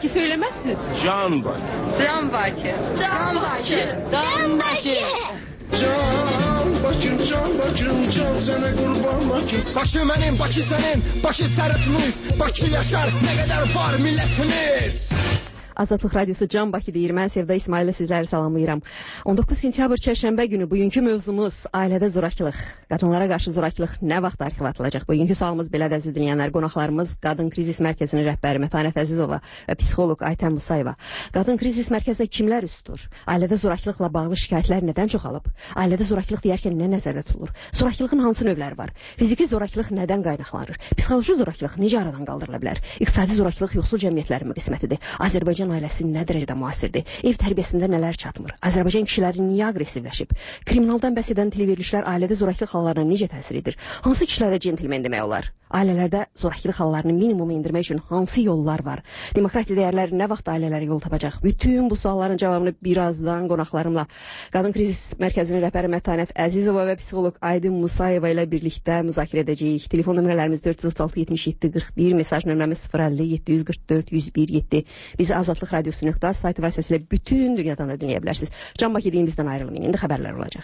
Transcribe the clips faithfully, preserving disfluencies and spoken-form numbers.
Bakı söylemezsiniz. Can Bakı. Can Bakı. Can Bakı. Can Bakı. Can Bakı, can Bakı, can sana kurban Bakı. Bakı mənim, Bakı sənin, Bakı sərətimiz, Bakı yaşar, nə qədər var millətimiz. Azadlıq Radiosu Can Bakı deyir. Mən Sevda İsmail'lə sizləri salamlayıram. on doqquz sentyabr çərşənbə günü bugünkü mövzumuz ailədə zorakılıq. Qadınlara qarşı zorakılıq nə vaxt arxiv atılacaq? Bugünkü sualımız belədir əziz dinləyənlər. Qonaqlarımız Qadın Krizis Mərkəzinin rəhbəri Mətanət Əzizova və psixoloq Aytən Musayeva. Qadın Krizis Mərkəzində kimlər üst tutur? Ailədə zorakılıqla bağlı şikayətlər nədən çoxalıb? Ailədə zorakılıq deyərkən nə nəzərdə tutulur? Zorakılığın hansı növləri var? Fiziki zorakılıq nədən qaynaqlanır? Psixoloji zorakılıq necə aradan qaldırıla bilər? İqtisadi zorakılıq yoxsul cəmiyyətlərin qismətidir. Azərbaycan ailəsi nə dərəcədə müasirdir? Ev tərbiyəsində nələr çatmır? Azərbaycan kişiləri niyə aqressivləşib? Kriminaldan bəhs edən televerilişlər ailədə zorakılıq hallarına necə təsir edir? Hansı kişilərə centlmen demək olar? Ailələrdə zorakılıq hallarını minimuma endirmək üçün hansı yollar var? Demokratiya dəyərləri nə vaxt ailələrə yol tapacaq? Bütün bu sualların cavabını birazdan qonaqlarımla Qadın Krizis Mərkəzinin rəhbəri Mətanət Əzizova və psixoloq Aydın Musayeva ilə birlikdə müzakirə edəcəyik. Telefon nömrələrimiz dörd yüz otuz altı yetmiş yeddi qırx bir, mesaj nömrəmiz sıfır əlli yeddi yüz qırx dörd yüz bir yeddi. Bizi Azadlıq Radiosu nöqtə saytı vasitəsilə bütün dünyadan da dinləyə bilərsiniz. Can Bakı deyimizdən ayrılmayın. İndi xəbərlər olacaq.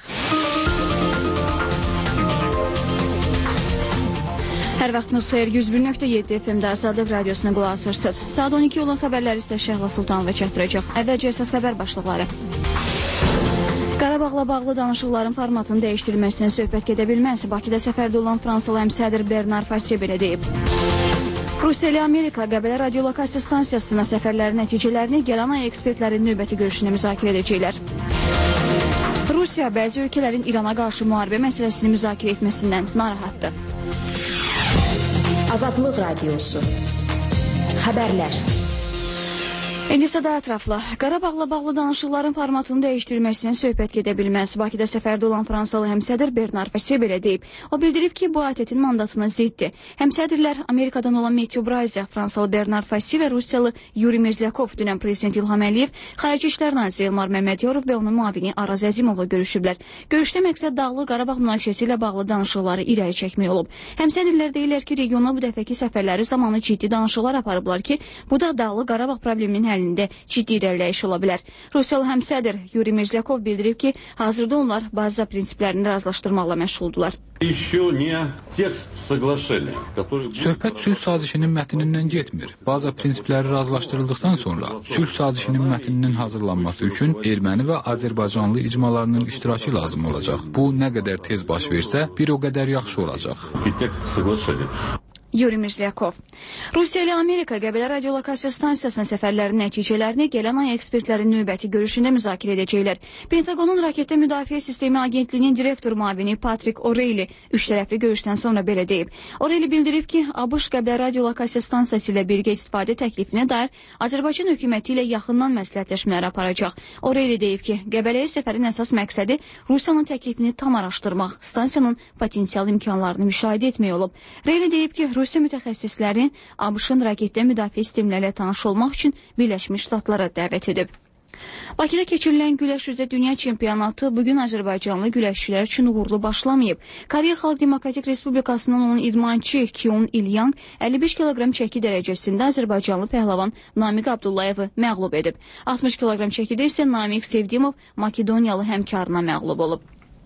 Hər vaxtınız xeyir. yüz bir nöqtə yeddi F M-də Azadlıq Radiosuna qulaq asırsınız. Saat on iki olan xəbərləri isə Şəhla Sultanova çatdıracaq. Əvvəlcə əsas xəbər başlıqları. Qarabağla bağlı danışıqların formatının dəyişdirilməsindən söhbət gedə bilməz. Bakıda səfərdə olan Fransalı həmsədr Bernard Fassier belə deyib. Rusiya ilə Amerika Qəbələ radiolokasiya stansiyasına səfərlərin nəticələrini gələn ay ekspertlərin növbəti görüşünə müzakirə edəcəklər. Rusiya bəzi ölkələrin İrana qarşı müharibə məsələsini müzakirə etməsindən narahatdır. Azadlıq Radiosu. Xəbərlər. İndi isə daha ətraflı. Qarabağla bağlı danışıqların formatını dəyişdirilməsindən söhbət gedə bilməz. Bakıda səfərdə olan Fransalı həmsədr Bernard Fassier belə deyib. O bildirib ki, bu ATƏT-in mandatına ziddir. Həmsədrlər Amerikadan olan Matthew Bryce, Fransalı Bernard Fassier və Rusiyalı Yuri Mirzlyakov, dünən Prezident İlham Əliyev, Xarici İşlər naziri Elmar Məmmədyorov və onun müavini Araz Əzimovla görüşüblər. Görüşdə məqsəd Dağlıq Qarabağ münaqişəsi ilə bağlı danışıqları irəli çəkmək olub. Həmsədrlər deyirlər ki, regiona bu dəfəki səfərləri zamanı ciddi danışıqlar aparıblar ki, bu da Dağlıq Qarabağ probleminin əlində ciddi irəliləyiş ola bilər. Rusiyalı həmsədr Yuri Mirzlyakov bildirib ki, hazırda onlar baza prinsiplərini razılaşdırmaqla məşğuldular. Söhbət sülh sazişinin mətnindən getmir. Baza prinsipləri razılaşdırıldıqdan sonra sülh sazişinin mətninin hazırlanması üçün erməni və Azərbaycanlı icmalarının iştirakı lazım olacaq. Bu nə qədər tez baş versə, bir o qədər yaxşı olacaq. Yuri Mirzlyakov. Rusiya ilə Amerika Qəbələ radiolokasiya stansiyasının səfərlərinin nəticələrini gələn ay ekspertlərin növbəti görüşündə müzakirə edəcəklər. Pentaqonun raketdə müdafiə sistemi agentliyinin direktor müavini Patrick O'Reilly üç tərəfli görüşdən sonra belə deyib. O'Reilly bildirib ki, ABŞ Qəbələ radiolokasiya stansiyası ilə birgə istifadə təklifinə dair Azərbaycan hökuməti ilə yaxından məsləhətləşmələr aparacaq. O'Reilly deyib ki, Qəbələyə səfərin əsas məqsədi Rusiyanın təklifini tam araşdırmaq, stansiyanın potensial imkanlarını müşahidə etmək olub. O'Reilly deyib ki, Rusiya mütəxəssislərin ABŞ-ın raketdə müdafiə sistemləri ilə tanış olmaq üçün Birləşmiş Ştatlara dəvət edib. Bakıda keçirilən güləş üzrə dünya çempionatı bugün Azərbaycanlı güləşçilər üçün uğurlu başlamayıb. Koreya Xalq Demokratik Respublikasının onun idmançı Kyun Il-yang əlli beş kiloqram çəki dərəcəsində Azərbaycanlı pəhləvan Namiq Abdullayevi məğlub edib. altmış kiloqram çəkidə isə Namiq Sevdimov Makedoniyalı həmkarına məğlub olub.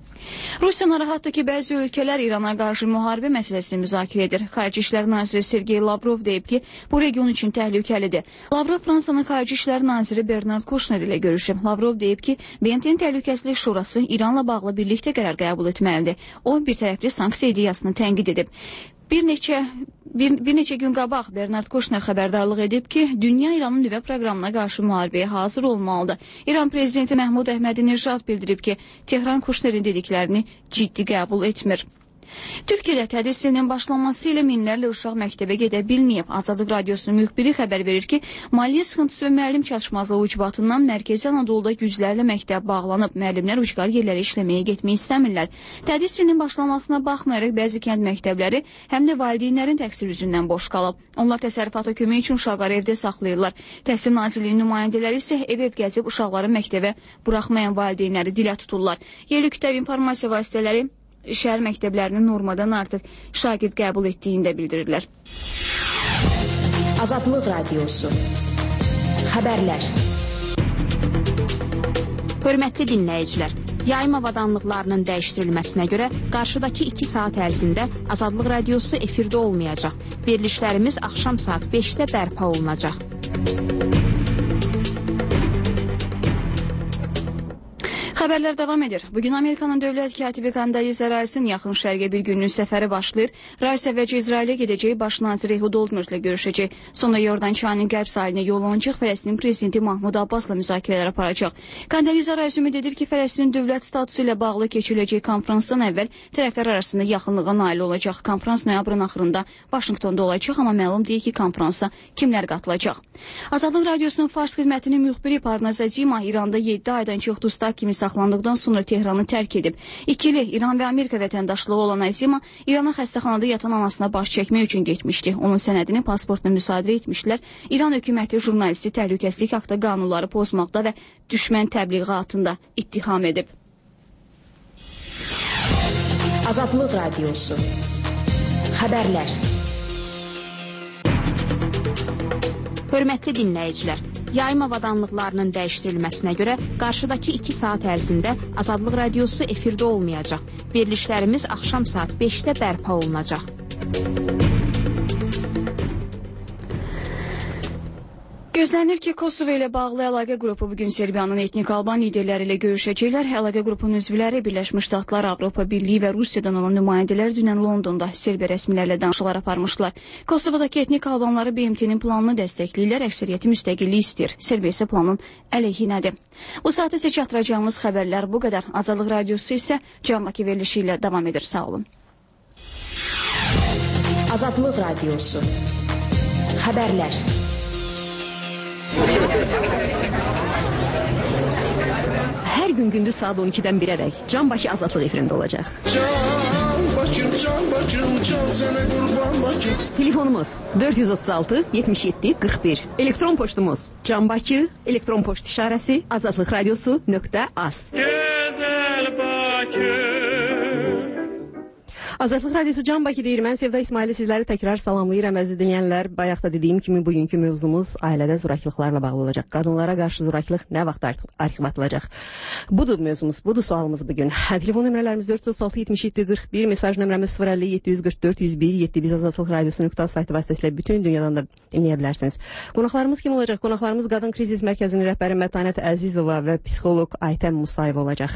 Rusiya narahatdır ki, bəzi ölkələr İrana qarşı müharibə məsələsini müzakirə edir. Xarici İşlər naziri Sergey Lavrov deyib ki, bu region üçün təhlükəlidir. Lavrov Fransanın Xarici İşlər naziri Bernard Kouchner ilə görüşüb. Lavrov deyib ki, B M T-nin Təhlükəsizlik Şurası İranla bağlı birlikdə qərar qəbul etməlidir. O, bir tərəfli sanksiya ideyasını tənqid edib. Bir neçə, bir, bir neçə gün qabaq Bernard Kouchner xəbərdarlıq edib ki, dünya İranın nüvə proqramına qarşı müharibəyə hazır olmalıdır. İran prezidenti Məhmud Əhmədi-Nejad bildirib ki, Tehran Kouchnerin dediklərini ciddi qəbul etmir. Türkiyədə tədris ilinin başlanması ilə minlərlə uşaq məktəbə gedə bilməyib. Azadlıq Radiosunun müxbiri xəbər verir ki, maliyyə sıxıntısı və müəllim çatışmazlığı ucbatından Mərkəzi Anadoluda yüzlərlə məktəb bağlanıb. Müəllimlər ucqar yerlərə işləməyə getmək istəmirlər. Tədris ilinin başlanmasına baxmayaraq bəzi kənd məktəbləri həm də valideynlərin təqsiri yüzündən boş qalıb. Onlar təsərrüfata kömək üçün uşaqları evdə saxlayırlar. Təhsil Nazirliyinin nümayəndələri isə ev-ev gəzib uşaqları məktəbə buraxmayan valideynləri dilə tuturlar. Yerli kütləvi informasiya vasitələri şəhər məktəblərinin normadan artıq şagird qəbul etdiyini də bildirirlər. Azadlıq Radiosu. Xəbərlər. Hörmətli dinləyicilər, yayım avadanlıqlarının dəyişdirilməsinə görə qarşıdakı iki saat ərzində Azadlıq Radiosu efirdə olmayacaq. Verilişlərimiz axşam saat beşdə bərpa olunacaq. Xəbərlər davam edir. Bugün Amerikanın dövlət katibi Kondoliza Rice'ın yaxın şərqə bir günlük səfəri başlayır. Rice əvvəlcə İsrailə gedəcək, baş nazir Ehud Olmert ilə görüşəcək. Sonra Yordan çayının qərb sahilinə yol alınacaq, Fələstin prezidenti Mahmud Abbasla müzakirələr aparacaq. Kondoliza Rice ümid edir ki, Fələstinin dövlət statusu ilə bağlı keçiriləcək konfransdan əvvəl tərəflər arasında yaxınlığa nail olacaq. Konfrans noyabrın axırında Vaşinqtonda olacaq, amma məlum deyil ki, konfransa kimlər qatılacaq. Azadlıq Radiosunun Fars xidmətinin müxbiri Parnaz Azima İranda yeddi aydan çox dustaq kimi saxlandıqdan sonra Tehranı tərk edib. İkili İran və Amerika vətəndaşlığı olan Azima İrana xəstəxanada yatan anasına baş çəkmək üçün getmişdi. Onun sənədini pasportuna müsadirə etmişdilər. İran hökuməti jurnalisti təhlükəsizlik haqqında qanunları pozmaqda və düşmən təbliğatında ittiham edib. Azadlıq Radiosu. Xəbərlər. Hörmətli dinləyicilər, yayım avadanlıqlarının dəyişdirilməsinə görə qarşıdakı iki saat ərzində Azadlıq Radiosu efirdə olmayacaq. Verilişlərimiz axşam saat beşdə bərpa olunacaq. Gözlənir ki, Kosovo ilə bağlı əlaqə qrupu bugün Serbiyanın etnik Alban liderləri ilə görüşəcəklər. Əlaqə qrupunun üzvləri Birləşmiş Ştatlar, Avropa Birliyi və Rusiyadan olan nümayəndələr dünən Londonda Serbiya rəsmilərlə danışıqlar aparmışlar. Kosovodakı etnik Albanları B M T-nin planını dəstəkləyirlər, əksəriyyəti müstəqillik istəyir. Serbiya isə planın əleyhinədir. Bu saatə isə çatdıracağımız xəbərlər bu qədər. Azadlıq Radiosu isə Cambaki verilişi ilə davam edir. Sağ olun. Azadlıq Radiosu. Xəbərlər. Hər gün gündüz saat on ikidən birədək Cambaki Azadlıq efirində olacaq. Can Bakım, can Bakım, can sənə qurban Bakım. Telefonumuz dörd yüz otuz altı yetmiş yeddi qırx bir. Elektron poçtumuz Cambaki, elektron poçt işarəsi azadlıq radiosu nöqtə az. Gözəl Bakım. Azadlıq Radiosu Cambaki deyir. Mən Sevda İsmaili sizləri təkrar salamlayıram əziz dinləyənlər. Bayaq da dediyim kimi bugünkü mövzumuz ailədə zorakılıqlarla bağlı olacaq. Qadınlara qarşı zorakılıq nə vaxt arxiv atılacaq? Budur mövzumuz, budur sualımız bugün. Telefon nömrələrimiz dörd yüz otuz altı yetmiş yeddi qırx bir, mesaj nömrəmiz sıfır əlli yeddi yüz qırx dörd yüz bir yeddi. Biz Azadlıq Radiosu nöqtə az saytı vasitəsilə bütün dünyadan da dinləyə bilərsiniz. Qonaqlarımız kim olacaq? Qonaqlarımız Qadın Krizis Mərkəzinin rəhbəri Mətanət Əzizova və psixoloq Aytəm Musayeva olacaq.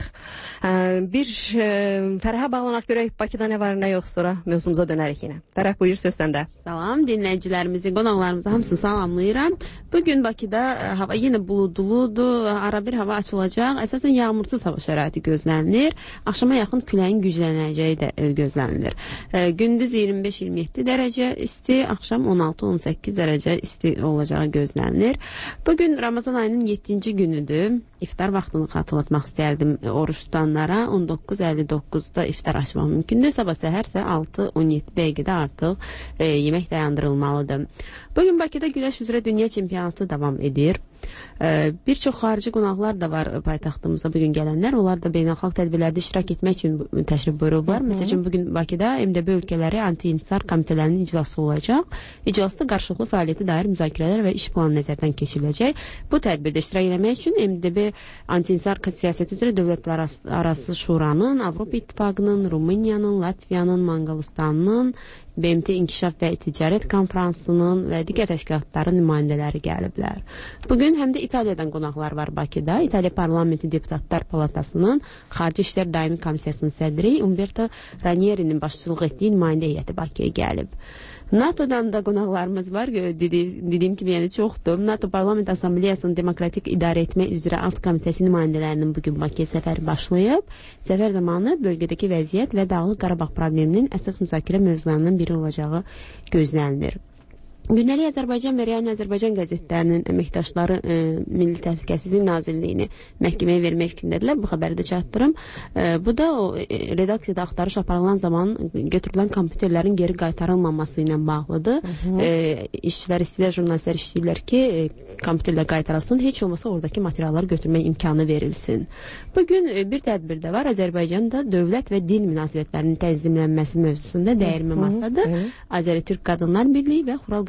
Bir Fərəhə bağlanaq görək Bakıda nə var, nə yox, sonra mövzumuza dönərik yenə. Fərəh, buyur, söz səndə. Salam, dinləyicilərimizi, qonaqlarımızı hamısını salamlayıram. Bugün Bakıda hava yenə buludludur, ara bir hava açılacaq. Əsasən yağmursuz hava şəraiti gözlənilir. Axşama yaxın küləyin güclənəcəyi də gözlənilir. Gündüz iyirmi beş iyirmi yeddi dərəcə isti, axşam on altı on səkkiz dərəcə isti olacağı gözlənilir. Bugün Ramazan ayının yeddinci günüdür. İftar vaxtını xatırlatmaq istərdim oruç tutanlara. on doqquz əlli doqquzda iftar açmaq mümkündür. Sabah səhər isə altı on yeddi dəqiqədə artıq e, yemək dayandırılmalıdır. Bugün Bakıda güləş üzrə dünya çempionatı davam edir. E, bir çox xarici qonaqlar da var paytaxtımıza bugün gələnlər. Onlar da beynəlxalq tədbirlərdə iştirak etmək üçün təşrif buyurublar. Məsəl üçün bugün Bakıda M D B ölkələri anti-intisar komitələrinin iclası olacaq. İclasda qarşılıqlı fəaliyyətə dair müzakirələr və iş planı nəzərdən keçiriləcək. Bu tədbirdə iştirak etmək üçün M D B anti-intisar siyasəti üzrə dövlətlər arası şuranın, Avropa İttifaqının, Rumıniyanın, Latviyanın, Manqolistanın, B M T İnkişaf və Ticarət Konfransının və digər təşkilatların nümayəndələri gəliblər. Bugün həm də İtaliyadan qonaqlar var Bakıda. İtaliya Parlamenti Deputatlar Palatasının Xarici İşlər Daimi Komissiyasının sədri Umberto Ranieri'nin başçılıq etdiyi nümayəndə heyəti Bakıya gəlib. NATO'dan da qonaqlarımız var. Dedi, dediyim kimi yəni çoxdur. NATO Parlament Assambleyasının Demokratik İdarə Etmə üzrə Alt Komitəsi nümayəndələrinin bugün Bakıya səfəri başlayıb. Səfər zamanı bölgədəki vəziyyət və Dağlıq Qarabağ probleminin əsas müzakirə mövzularından biri olacağı gözlənilir. Gündəlik Azərbaycan və Real Azərbaycan qəzetlərinin əməkdaşları e, Milli Təhlükəsizlik Nazirliyini məhkəməyə vermək fikrindədirlər. Bu xəbəri də çatdırım. E, bu da o e, redaksiyada axtarış aparılan zaman götürülən kompüterlərin geri qaytarılmaması ilə bağlıdır. E, işçilər istəyirlər, jurnalistlər istəyirlər ki, e, kompüterlər qaytarılsın, heç olmasa oradakı materialları götürmək imkanı verilsin. Bugün e, bir tədbirdə var. Azərbaycanda dövlət və din münasibətlərinin tənzimlənməsi mövzusunda dəyirmi masadır. Azəri Türk Qadınlar Birliyi və Xural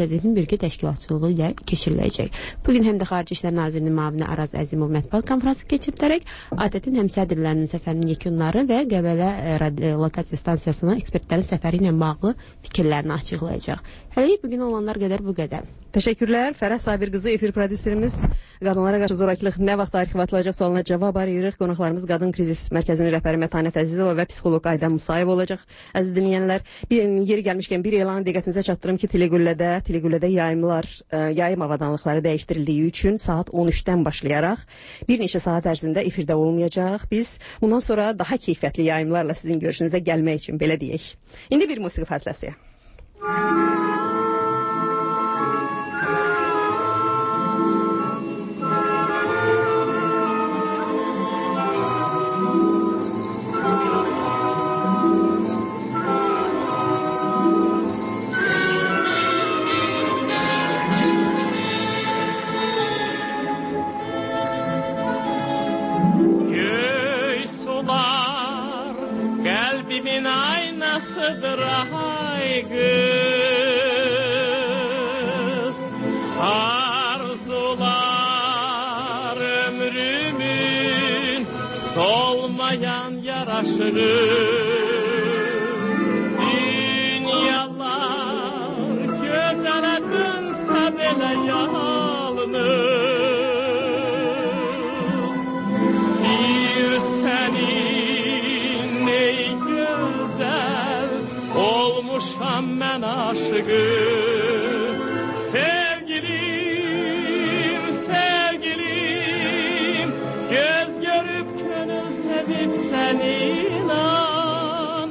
qəzetin birgə təşkilatçılığı ilə keçiriləcək. Bugün həm də Xarici İşlər Nazirinin müavini Araz Əzimov mətbuat konfransı keçirilərək ATƏT-in həm sədrlərinin səfərinin yekunları və Qəbələ radiolokasiya stansiyasına ekspertlərin səfəri ilə bağlı fikirlərini açıqlayacaq. Hələlik bugün olanlar qədər bu qədər. Təşəkkürlər. Fərəh Sabir qızı, efir prodüserimiz. Qadınlara qarşı zorakılıq nə vaxt tarixi atılacaq sualına cavab arayırıq. Qonaqlarımız Qadın Krizis Mərkəzinin rəhbəri Mətanət Əzizova və psixoloq Aydan Musayev olacaq. Əziz dinləyənlər, bir yeri gəlmişkən bir elanı diqqətinizə çatdırım ki, Telegüllədə, Telegüllədə yayımlar, yayım avadanlıqları dəyişdirildiyi üçün saat on üçdən başlayaraq bir neçə saat ərzində efirdə olmayacaq. Biz bundan sonra daha keyfiyyətli yayımlarla sizin görüşünüzə gəlmək üçün belə deyək. İndi bir musiqi fasiləsi. Aynasıdır ay kız, arzular ömrümün solmayan yaraşığı. Dünyalar gözələ dönsə belə yalnız bir sənin ey güzel olmuşam mən aşığı. Sevgilim, sevgilim, göz görüp könül sevip seni inan.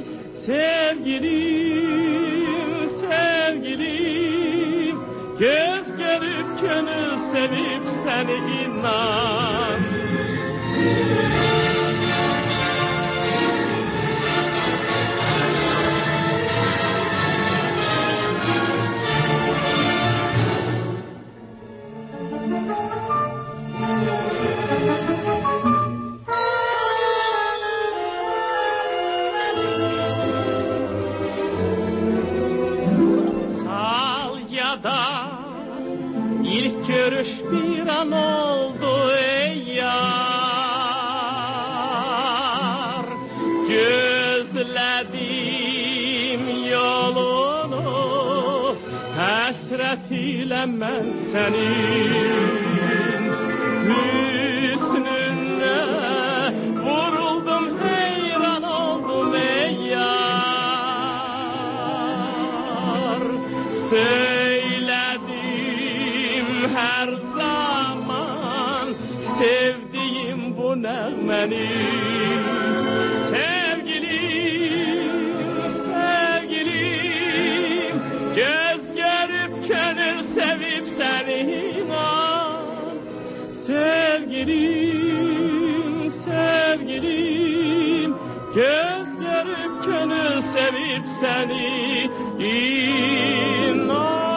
Sevgilim, sevgilim, göz görüp könül sevip seni inan. İlk görüş bir an oldu ey yar. Gözledim yolunu hasret ile ben senin. Hüsnüne vuruldum, heyran oldum ey yar. Söyledim her zaman sevdiğim bu nəğməni. Sevgilim, sevgilim, göz görüp könül sevip seni inan. Sevgilim, sevgilim, göz görüp könül sevip seni inan.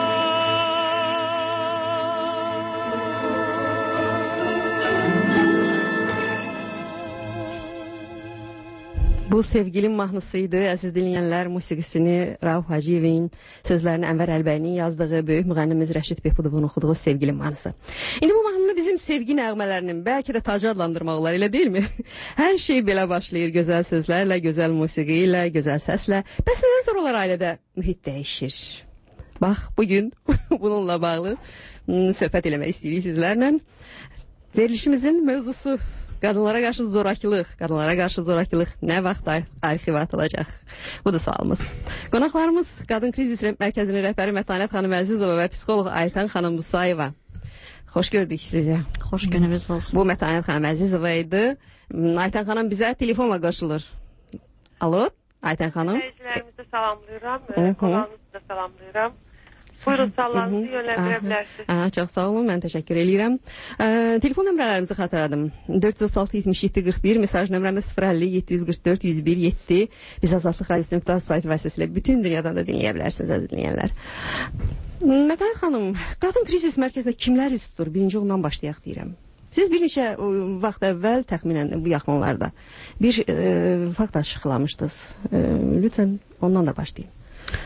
Bu sevgilim mahnısıydı. Əziz dinləyənlər, musiqisini Rauf Hacıyevin, sözlərini Ənvər Əlbəyinin yazdığı, böyük müğənnimiz Rəşid Behbudovun oxuduğu sevgilim mahnısı. İndi bu mahnını bizim sevgi nəğmələrinin bəlkə də tacı adlandırmaq olar, elə deyilmi? Hər şey belə başlayır gözəl sözlərlə, gözəl musiqi ilə, gözəl səslə. Bəs nədən sonra olar ailədə mühit dəyişir? Bax, bugün bununla bağlı söhbət eləmək istəyirik sizlərlə. Verilişimizin mövzusu qadınlara qarşı zorakılıq, qadınlara qarşı zorakılıq nə vaxt arxivə atılacaq? Bu da sualımız. Qonaqlarımız Qadın Krizis Mərkəzinin rəhbəri Mətanət xanım Əzizova və psixoloq Aydan xanım Musayeva. Xoş gördük sizi. Xoş gününüz olsun. Bu Mətanət xanım Əzizova idi. Aydan xanım bizə telefonla qarşılır. Alo, Aydan xanım. Seyircilərimizi salamlayıram, qonağınızı da salamlayıram. Buyurun, suallarınızı yönləndirə bilərsiniz. Çox sağ olun, mən təşəkkür edirəm. Telefon nömrələrimizi xatırladım. dörd yüz otuz altı yetmiş yeddi qırx bir, mesaj nömrəmiz sıfır əlli yeddi yüz qırx dörd yüz bir yeddi. Biz Azadlıq Radiosu nöqtə sayt vasitəsilə bütün dünyadan da dinləyə bilərsiniz, əziz dinləyənlər. Mətanət xanım, Qadın Krizis Mərkəzində kimlər üst tutur? Birinci ondan başlayaq deyirəm. Siz bir neçə vaxt əvvəl, təxminən bu yaxınlarda bir e, fakt açıqlamışdınız. E, lütfən ondan da başlayın.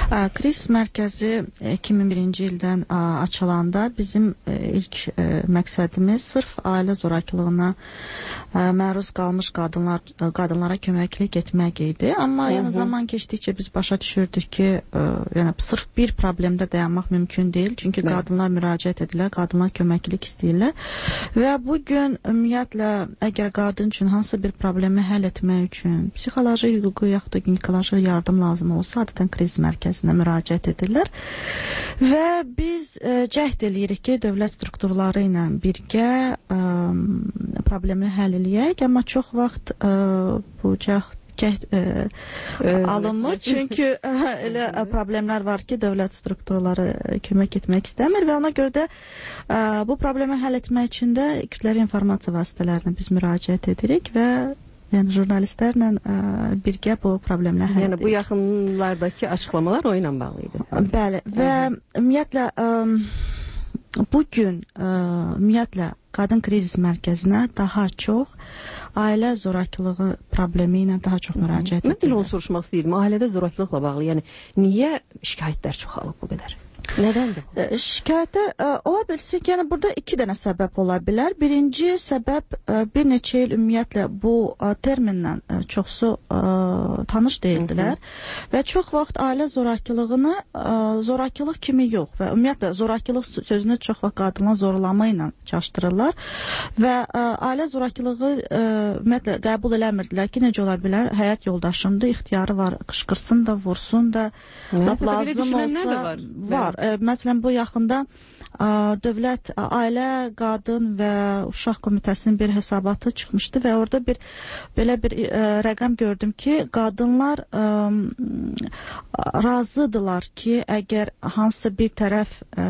Kriz mərkəzi iki min birinci ildən açılanda bizim ilk məqsədimiz sırf ailə zorakılığına məruz qalmış qadınlar qadınlara köməklik etmək idi. Amma yəni zaman keçdikcə biz başa düşürdük ki, yəni sırf bir problemdə dayanmaq mümkün deyil. Çünki qadınlar müraciət edirlər, qadınlar köməklik istəyirlər. Və bu gün ümumiyyətlə əgər qadın üçün hansısa bir problemi həll etmək üçün psixoloji, hüquqi yaxud da ginekoloji yardım lazım olsa, adətən kriz mərkəzinə müraciət edirlər. Və biz ə, cəhd eləyirik ki, dövlət strukturları ilə birgə ə, problemi həll eləyək, amma çox vaxt ə, bu cəhd cəhd ə, ə, alınmır. Çünki ə, elə ə, problemlər var ki, dövlət strukturları kömək etmək istəmir və ona görə də ə, bu problemi həll etmək üçün də kütləvi informasiya vasitələrinə biz müraciət edirik və yəni jurnalistlərlə ə, birgə bu problemlər həll edirik. Yəni bu yaxınlardakı açıqlamalar o ilə bağlı idi. Bəli və ümumiyyətlə ə, bugün ə, ümumiyyətlə qadın krizis mərkəzinə daha çox ailə zorakılığı problemi ilə daha çox müraciət edirlər. Mən də onu soruşmaq istəyirdim. Ailədə zorakılıqla bağlı, yəni niyə şikayətlər çoxalıb bu qədər? Nədəndir bu? E, şikayətlər e, ola bilsin ki, yəni burada iki dənə səbəb ola bilər. Birinci səbəb e, bir neçə il ümumiyyətlə bu e, terminlə e, çoxsu e, tanış deyildilər. Hı -hı. Və çox vaxt ailə zorakılığını e, zorakılıq kimi yox və ümumiyyətlə zorakılıq sözünü çox vaxt qadınlar zorlama ilə çaşdırırlar və e, ailə zorakılığı e, ümumiyyətlə qəbul eləmirdilər ki, necə ola bilər? Həyat yoldaşımdır, ixtiyarı var, qışqırsın da, vursun da, lap lazım olsa var. var. E, məsələn, bu yaxında e, dövlət, e, ailə, qadın və uşaq komitəsinin bir hesabatı çıxmışdı və orada bir belə bir e, rəqəm gördüm ki, qadınlar e, razıdırlar ki, əgər hansısa bir tərəf e,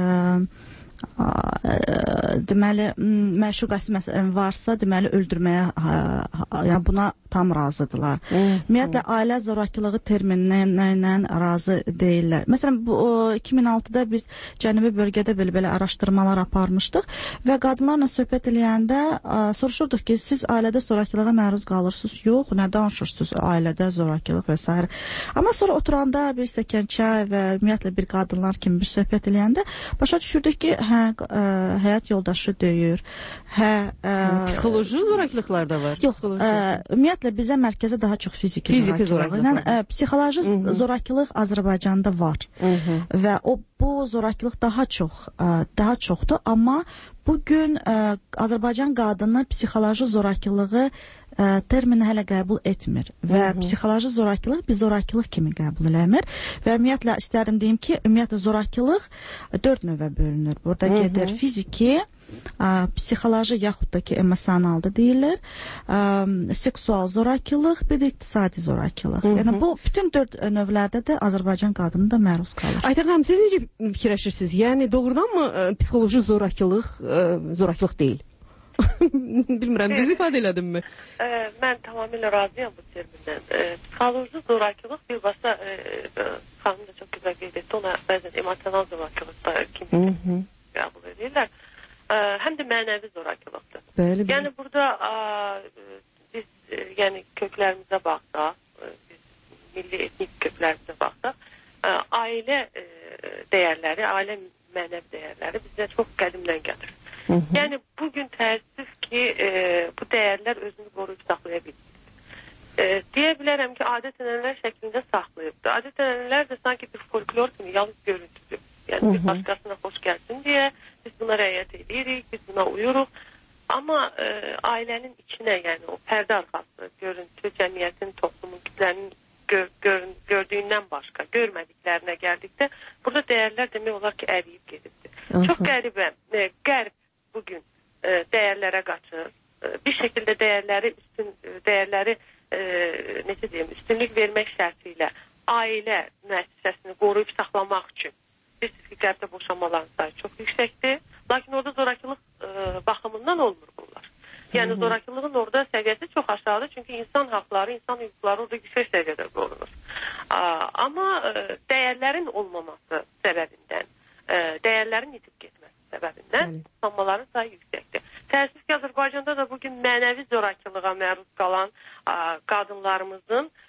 deməli məşuqəsi məsələn varsa, deməli öldürməyə yəni buna tam razıdırlar. Ümumiyyətlə ailə zorakılığı terminlə razı deyirlər. Məsələn bu iki min altıda biz cənubi bölgədə belə-belə araşdırmalar aparmışdıq və qadınlarla söhbət eləyəndə soruşurduq ki, siz ailədə zorakılığa məruz qalırsınız? Yox, nə danışırsınız ailədə zorakılıq və s. Amma sonra oturanda bir stəkan çay və ümumiyyətlə bir qadınlar kimi bir söhbət eləyəndə başa düşürdük ki, hə, ə, həyat yoldaşı döyür, hə, ə, psixoloji zorakılıqlar da var. Yox, ə, ümumiyyətlə bizə mərkəzə daha çox fiziki, fiziki zorakılıq. Yəni psixoloji Hı -hı. zorakılıq Azərbaycanda var. Hı -hı. Və o bu zorakılıq daha çox ə, daha çoxdur, amma bu gün ə, Azərbaycan qadını psixoloji zorakılığı ə, termini hələ qəbul etmir və Hı -hı. psixoloji zorakılıq bir zorakılıq kimi qəbul eləmir və ümumiyyətlə istərdim deyim ki, ümumiyyətlə zorakılıq dörd növə bölünür. Burada Hı -hı. gedir fiziki, ə, psixoloji yaxud da ki emosionalda deyirlər, ə, seksual zorakılıq, bir də iqtisadi zorakılıq. Hı -hı. Yəni bu bütün dörd növlərdə də Azərbaycan qadını da məruz qalır. Aytən xanım, siz necə fikirləşirsiniz? Yəni doğrudanmı ə, psixoloji zorakılıq ə, zorakılıq deyil? Bilmirəm, biz ifadə elədim mi? E, mən tamamilə razıyam bu termindən. E, psixoloji zorakılıq birbaşa e, e, xanım da çox güzel qeyd etdi. Ona bəzən emosional zorakılıq da kimi qəbul edirlər. E, həm də mənəvi zorakılıqdır. Bəli, bəli. Yəni burada a, biz e, yəni köklərimizə baxsaq, e, biz milli etnik köklərimizə baxsaq, e, ailə e, dəyərləri, ailə mənəvi dəyərləri bizə çox qədimdən gətirir. Hı -hı. Yəni bugün təəssüf ki, e, bu dəyərlər özünü qoruyub saxlaya bilmir. E, deyə bilərəm ki, adət-ənənələr şəklində saxlayıbdır. Adət-ənənələr də sanki bir folklor kimi yalnız görüntüdür. Yəni Hı -hı. bir başqasına xoş gəlsin deyə biz buna rəayət edirik, biz buna uyuruq. Amma e, ailənin içinə, yəni o pərdə arxası, görüntü, cəmiyyətin, toplumun, kütlənin gör, gör, gördüyündən başqa, görmədiklərinə gəldikdə burada dəyərlər demək olar ki, əriyib gedibdir. Hı -hı. Çox qəribə, e, qərb bugün e, dəyərlərə qaçır. E, bir şəkildə dəyərləri üstün dəyərləri e, necə deyim, üstünlük vermək şərti ilə ailə müəssisəsini qoruyub saxlamaq üçün bilirsiniz ki, qərbdə boşanmaların sayı çox yüksəkdir. Lakin orada zorakılıq e, baxımından olmur bunlar. Yəni zorakılığın orada səviyyəsi çox aşağıdır. Çünki insan haqları, insan hüquqları orada yüksək səviyyədə qorunur. Amma e, dəyərlərin olmaması səbəbindən, e, dəyərlərin itib getməsi səbəbindən sanmaların sayı yüksəkdir. Təəssüf ki, Azərbaycanda da bugün mənəvi zorakılığa məruz qalan a, qadınlarımızın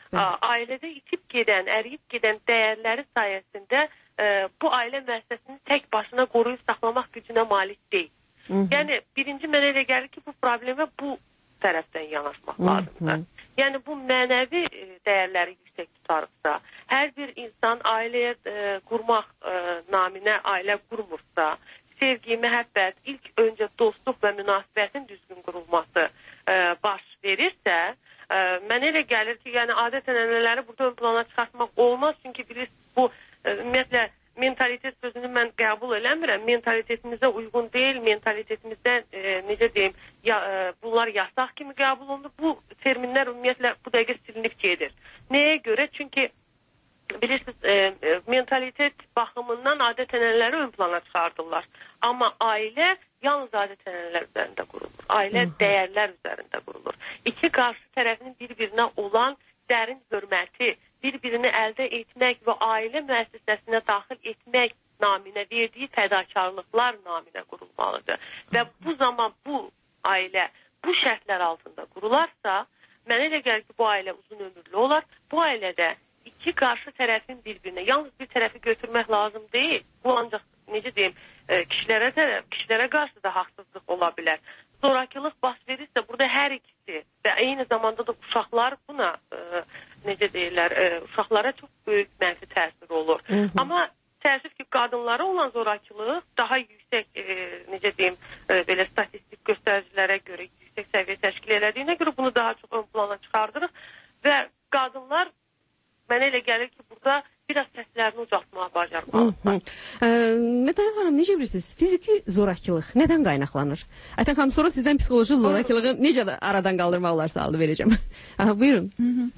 ailədə itib gedən, əriyib gedən dəyərləri sayəsində e, bu ailə müəssisəsini tək başına qoruyub saxlamaq gücünə malik deyil. Hı -hı. Yəni birinci mənə elə gəlir ki, bu problemə bu tərəfdən yanaşmaq Hı -hı. lazımdır. Yəni bu mənəvi e, dəyərləri yüksək tutarıqsa, hər bir insan ailəyə e, qurmaq e, naminə ailə qurmursa, sevgi, məhəbbət, ilk öncə dostluq və münasibətin düzgün qurulması e, baş verirsə, e, mənə elə gəlir ki, yəni adət-ənənələri burada ön plana çıxartmaq olmaz. Çünki bilirsiniz, bu e, ümumiyyətlə mentalitet sözünü mən qəbul eləmirəm. Mentalitetimizə uyğun deyil, mentalitetimizdən e, necə deyim, ya, e, bunlar yasaq kimi qəbul olunur. Bu terminlər ümumiyyətlə bu dəqiqə silinib gedir. Nəyə görə? Çünki bilirsiniz, e, mentalitet baxımından adət-ənənələri ön plana çıxardırlar. Amma ailə yalnız adət-ənənələr üzərində qurulur. Ailə Hı -hı. dəyərlər üzərində qurulur. İki qarşı tərəfinin bir-birinə olan dərin hörməti, bir-birini əldə etmək və ailə müəssisəsinə daxil etmək naminə verdiyi fədakarlıqlar naminə qurulmalıdır. Və bu zaman bu ailə bu şərtlər altında qurularsa, mənə elə gəlir ki, bu ailə uzun ömürlü olar. Bu ailədə iki qarşı tərəfin bir-birinə, yalnız bir tərəfi götürmək lazım deyil. Bu ancaq, necə deyim, kişilərə tərəf, kişilərə qarşı da haqsızlıq ola bilər. Zorakılıq baş verirsə, burada hər ikisi və eyni zamanda da uşaqlar buna, e, necə deyirlər, e, uşaqlara çox böyük mənfi təsir olur. Hı -hı. Amma təəssüf ki, qadınlara olan zorakılıq daha yüksək, e, necə deyim, e, belə statistik göstəricilərə görə yüksək səviyyə təşkil elədiyinə görə bunu daha çox ön plana çıxardırıq və qadınlar mənə elə gəlir ki, burada biraz səsilərini ucaltmağa bacarmalıdırlar. Mədəliyyət xanım, necə bilirsiniz? Fiziki zorakılıq nədən qaynaqlanır? Aytən xanım, sonra sizdən psixoloji zorakılığı necə də aradan qaldırmaq olar sualı verəcəm. Aha, buyurun. Hı -hı.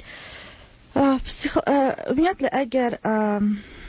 Uh, psixo uh, ümumiyyətlə, əgər uh,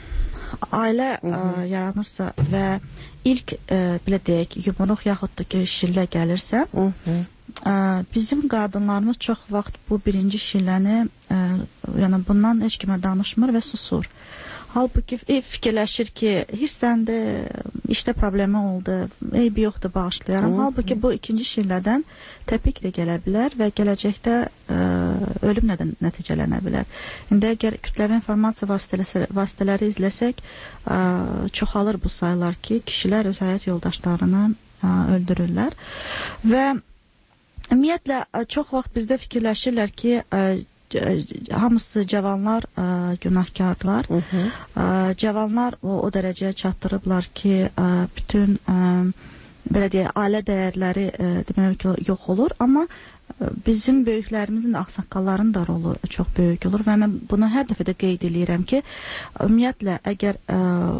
ailə uh, yaranırsa və ilk, uh, belə deyək, yumruq yaxud da ki, şillə gəlirsə, Hı -hı. Uh, bizim qadınlarımız çox vaxt bu birinci şilləni, uh, yəni bundan heç kimə danışmır və susur. Halbuki e, fikirləşir ki, hirsəndir, işdə problemi oldu, eybi yoxdur, bağışlayaram. Hı -hı. Halbuki bu ikinci şillədən təpik də gələ bilər və gələcəkdə ə, ölümlə də nəticələnə bilər. İndi əgər kütləvi informasiya vasitələri, vasitələri izləsək, ə, çoxalır bu sayılar ki, kişilər öz həyat yoldaşlarını ə, öldürürlər. Və ümumiyyətlə, çox vaxt bizdə fikirləşirlər ki, ə, hamısı cavanlar ə, günahkarlar. Hı -hı. Ə, cavanlar o, o dərəcəyə çatdırıblar ki, ə, bütün ə, belə deyək, ailə dəyərləri ə, demək ki, yox olur, amma ə, bizim böyüklərimizin də, ağsaqqalların da rolu çox böyük olur və mən bunu hər dəfə də qeyd edirəm ki, ümumiyyətlə, əgər ə,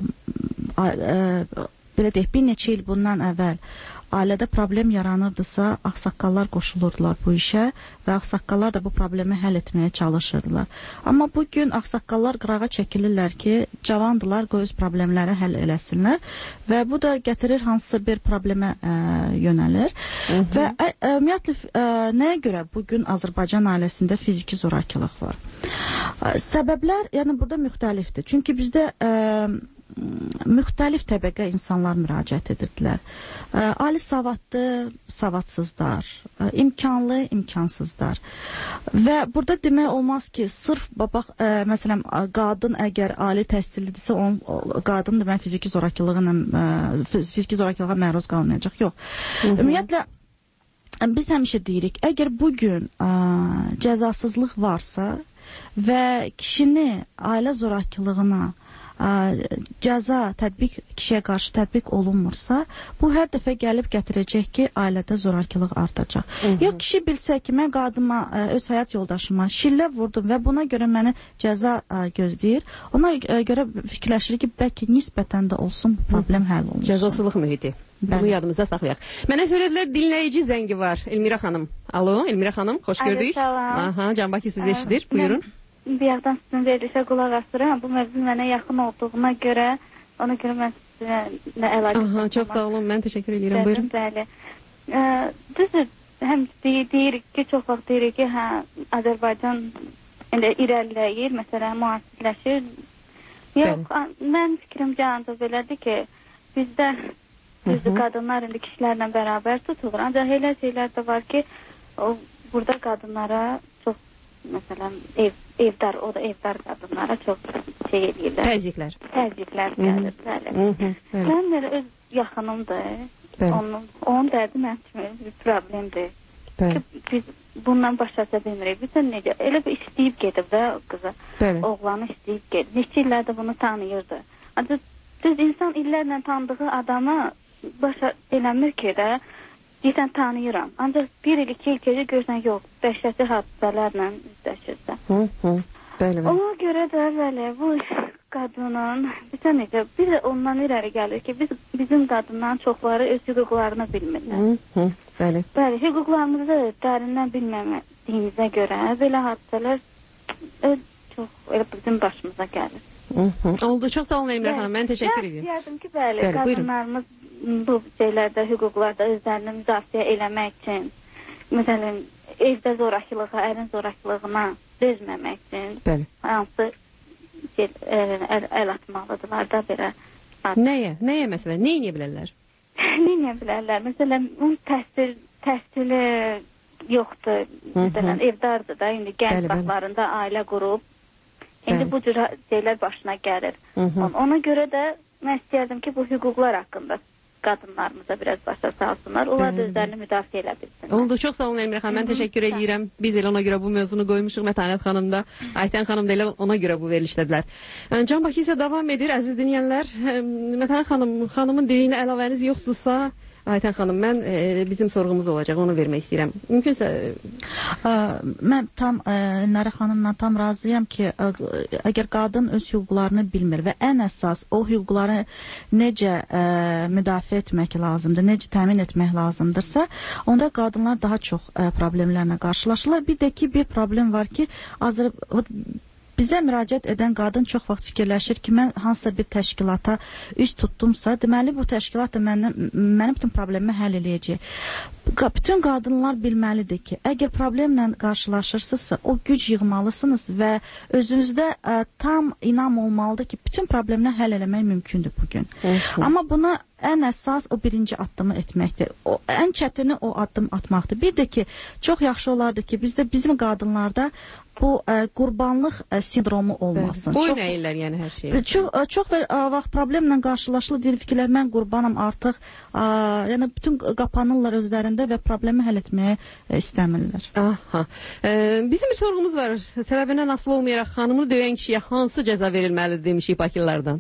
ə, ə, belə deyək, bir neçə il bundan əvvəl ailədə problem yaranırdısa, ağsaqqallar qoşulurdular bu işə və ağsaqqallar da bu problemi həll etməyə çalışırdılar. Amma bugün ağsaqqallar qırağa çəkilirlər ki, cavandılar, qoy öz problemləri həll eləsinlər və bu da gətirir hansısa bir problemə ə, yönəlir. Hı -hı. Və ə, ə, ümumiyyətlə, ə, nəyə görə bugün Azərbaycan ailəsində fiziki zorakılıq var? Ə, səbəblər, yəni burada müxtəlifdir. Çünki bizdə ə, müxtəlif təbəqə insanlar müraciət edirdilər. Ə, ali savadlı, savadsızlar, ə, imkanlı, imkansızlar. Və burada demək olmaz ki, sırf bax, ə, məsələn, qadın əgər ali təhsillidirsə, onun qadın da mən fiziki zorakılığına ə, fiziki zorakılığa məruz qalmayacaq. Yox. Hı -hı. Ümumiyyətlə, biz həmişə deyirik, əgər bugün ə, cəzasızlıq varsa və kişini ailə zorakılığına Ə, cəza tətbiq, kişiyə qarşı tətbiq olunmursa, bu hər dəfə gəlib gətirəcək ki, ailədə zorakılıq artacaq. Hı -hı. Yox, kişi bilsə ki, mən qadıma, ə, öz həyat yoldaşıma şillə vurdum və buna görə məni cəza ə, gözləyir. Ona ə, görə fikirləşir ki, bəlkə nisbətən də olsun bu problem həll olunsun. Cəzasızlıq mühiti. Bunu Bəli. yadımızda saxlayaq. Mənə söylədilər, dinləyici zəngi var. Elmira xanım. Alo, Elmira xanım, xoş gördük. Aha, Can Baki sizi eşidir. Buyurun. Bir yaxdan sizin verilişə qulaq asıram. Bu mövzu mənə yaxın olduğuna görə, ona görə mən sizə nə əlaqə Aha, çox sağ olun, mən təşəkkür edirəm. Buyurun. Bəli. Ə, düzdür, həm deyirik ki, çox vaxt deyirik ki, hə, Azərbaycan irəliləyir, məsələn, müasirləşir. Yox, mən fikrimcə ancaq belədir ki, bizdə düzdür, qadınlar indi kişilərlə bərabər tutulur. Ancaq elə şeylər də var ki, o, burada qadınlara çox məsələn, ev, evdar, o da evdar qadınlara çox şey edirlər. Təzyiqlər. Təzyiqlər gəlir, bəli. Mən də öz yaxınımdır. Onun, onun dərdi mənim üçün bir problemdir. Ki, biz bundan başlasa bilmirik. Biz necə, elə bir istəyib gedib də qıza. Oğlanı istəyib gedib. Neçə illərdə bunu tanıyırdı. Ancaq düz insan illərlə tanıdığı adamı başa eləmir ki də, deyirsən tanıyıram. Ancaq bir il, iki il keçir görsən, yox, dəhşətli hadisələrlə üzləşirsən. Ona görə də bəli, bu qadının, bizə necə, biz də ondan irəli gəlir ki, biz, bizim qadından çoxları öz hüquqlarını bilmirlər. Bəli. Bəli, hüquqlarımızı dərindən bilməmədiyimizə görə belə hadisələr çox elə bizim başımıza gəlir. Oldu, çox sağ olun Emrah xanım, mən təşəkkür edirəm. Deyərdim ki, bəli, qadınlarımız bu şeylərdə, hüquqlarda özlərini müdafiə eləmək üçün, məsələn, evdə zorakılığa, ərin zorakılığına dözməmək üçün hansı əl atmalıdırlar da belə. Nəyə? Nəyə məsələn? Nə eləyə bilərlər? Nə eləyə bilərlər? Məsələn, onun təhsil, təhsili yoxdur. Məsələn, evdardır da, indi gənc vaxtlarında ailə qurub, indi bu cür şeylər başına gəlir. Ona görə də mən istəyərdim ki, bu hüquqlar haqqında qadınlarımıza biraz başa salsınlar. Onlar da özlərini müdafiə elə bilsinlər. Oldu, çox sağ olun Emrah xanım, mən təşəkkür edirəm. Biz elə ona görə bu mövzunu qoymuşuq, Mətanət xanım da, Aytən xanım da elə ona görə bu verilişdədilər. Can Bakı isə davam edir, əziz dinləyənlər. Mətanət xanım, xanımın deyinə əlavəniz yoxdursa, Aytən xanım, mən e, bizim sorğumuz olacaq, onu vermək istəyirəm. Mümkünsə... Ə, mən tam Elnarə xanımla tam razıyam ki, ə, əgər qadın öz hüquqlarını bilmir və ən əsas o hüquqları necə ə, müdafiə etmək lazımdır, necə təmin etmək lazımdırsa, onda qadınlar daha çox ə, problemlərlə qarşılaşırlar. Bir də ki, bir problem var ki, Azərbaycan bizə müraciət edən qadın çox vaxt fikirləşir ki, mən hansısa bir təşkilata üz tutdumsa, deməli bu təşkilat da mənim, mənim bütün problemimi həll eləyəcək. Bütün qadınlar bilməlidir ki, əgər problemlə qarşılaşırsınızsa, o güc yığmalısınız və özünüzdə ə, tam inam olmalıdır ki, bütün problemləri həll eləmək mümkündür bugün. Amma buna ən əsas o birinci addımı etməkdir. O, ən çətini o addım atmaqdır. Bir də ki, çox yaxşı olardı ki, bizdə bizim qadınlarda bu ə, qurbanlıq ə, sindromu olmasın. Boyun əyirlər yəni hər şeyi. Çox, çox ə, vaxt problemlə qarşılaşılır, deyir fikirlər, mən qurbanım artıq, ə, yəni bütün qapanırlar özlərində və problemi həll etməyə ə, istəmirlər. Aha. E, bizim bir sorğumuz var. Səbəbindən asılı olmayaraq xanımını döyən kişiyə hansı cəza verilməlidir demişik Bakılılardan.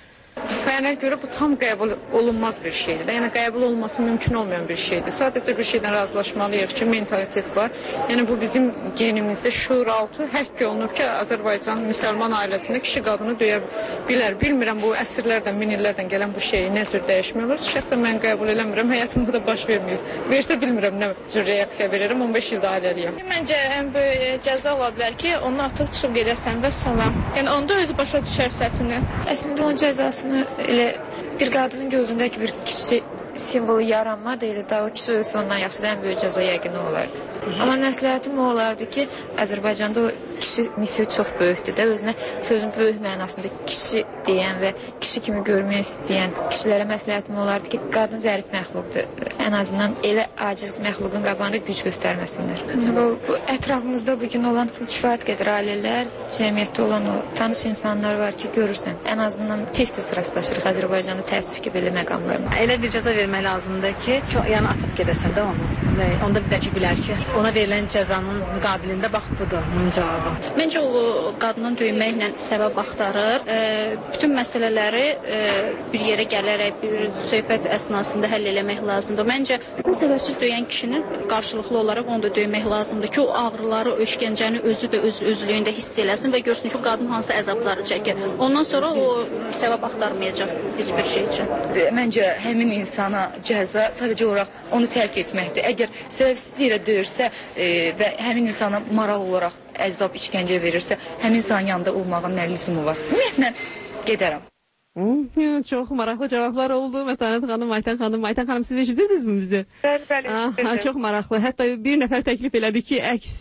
Mənə görə bu tam qəbul olunmaz bir şeydir. Yəni qəbul olması mümkün olmayan bir şeydir. Sadəcə bir şeydən razılaşmalıyıq ki, mentalitet var. Yəni bu bizim genimizdə şuuraltı həkk olunub ki, Azərbaycan müsəlman ailəsində kişi qadını döyə bilər. Bilmirəm bu əsrlərdən, min illərdən gələn bu şeyi nə cür dəyişmək olur. Şəxsən mən qəbul eləmirəm. Həyatımda da baş verməyib. Versə bilmirəm nə cür reaksiya verirəm. on beş ildə ailəliyəm. Məncə ən böyük cəza ola bilər ki, onu atıb çıxıb gedəsən və salam. Yəni onda özü başa düşər səhvini. Əslində onun cəzasını elə bir qadının gözündəki bir kişi simvolu yaranma deyil, daha kişi ölsə ondan yaxşı ən böyük cəza yəqin olardı. Amma məsləhətim o olardı ki, Azərbaycanda o kişi mifi çox böyükdür də, özünə sözün böyük mənasında kişi deyən və kişi kimi görmək istəyən kişilərə məsləhətim olardı ki, qadın zərif məxluqdur. Ən azından elə aciz məxluqun qabağında güc göstərməsinlər. Bu, bu ətrafımızda bugün olan kifayət qədər ailələr, cəmiyyətdə olan o tanış insanlar var ki, görürsən. Ən azından tez-tez rastlaşırıq Azərbaycanda təəssüf ki, belə məqamlarla. Elə bir cəza vermək lazımdır ki, yəni atıb gedəsən də onu. Və onda bir də ki, bilər ki, ona verilən cəzanın müqabilində bax budur bunun cavabı. Məncə o qadının döyməklə səbəb axtarır. E, bütün məsələləri e, bir yerə gələrək bir söhbət əsnasında həll eləmək lazımdır. Məncə bu səbəbsiz döyən kişinin qarşılıqlı olaraq onu da döymək lazımdır ki, o ağrıları, o işgəncəni özü də öz özlüyündə hiss eləsin və görsün ki, qadın hansı əzabları çəkir. Ondan sonra o səbəb axtarmayacaq heç bir şey üçün. Məncə həmin insana cəza sadəcə olaraq onu tərk etməkdir. Əgər səbəbsiz yerə döyürsə e, və həmin insana moral olaraq əzab işgəncə verirsə, həmin insanın yanında olmağın nə lüzumu var? Ümumiyyətlə, gedərəm. Hmm, çok maraqlı cavablar oldu. Mətanət xanım, Aytan xanım. Aytan xanım, siz eşidirdinizmi bizi? Bəli, bəli. Aha, çox maraqlı. Hətta bir nəfər təklif elədi ki, əks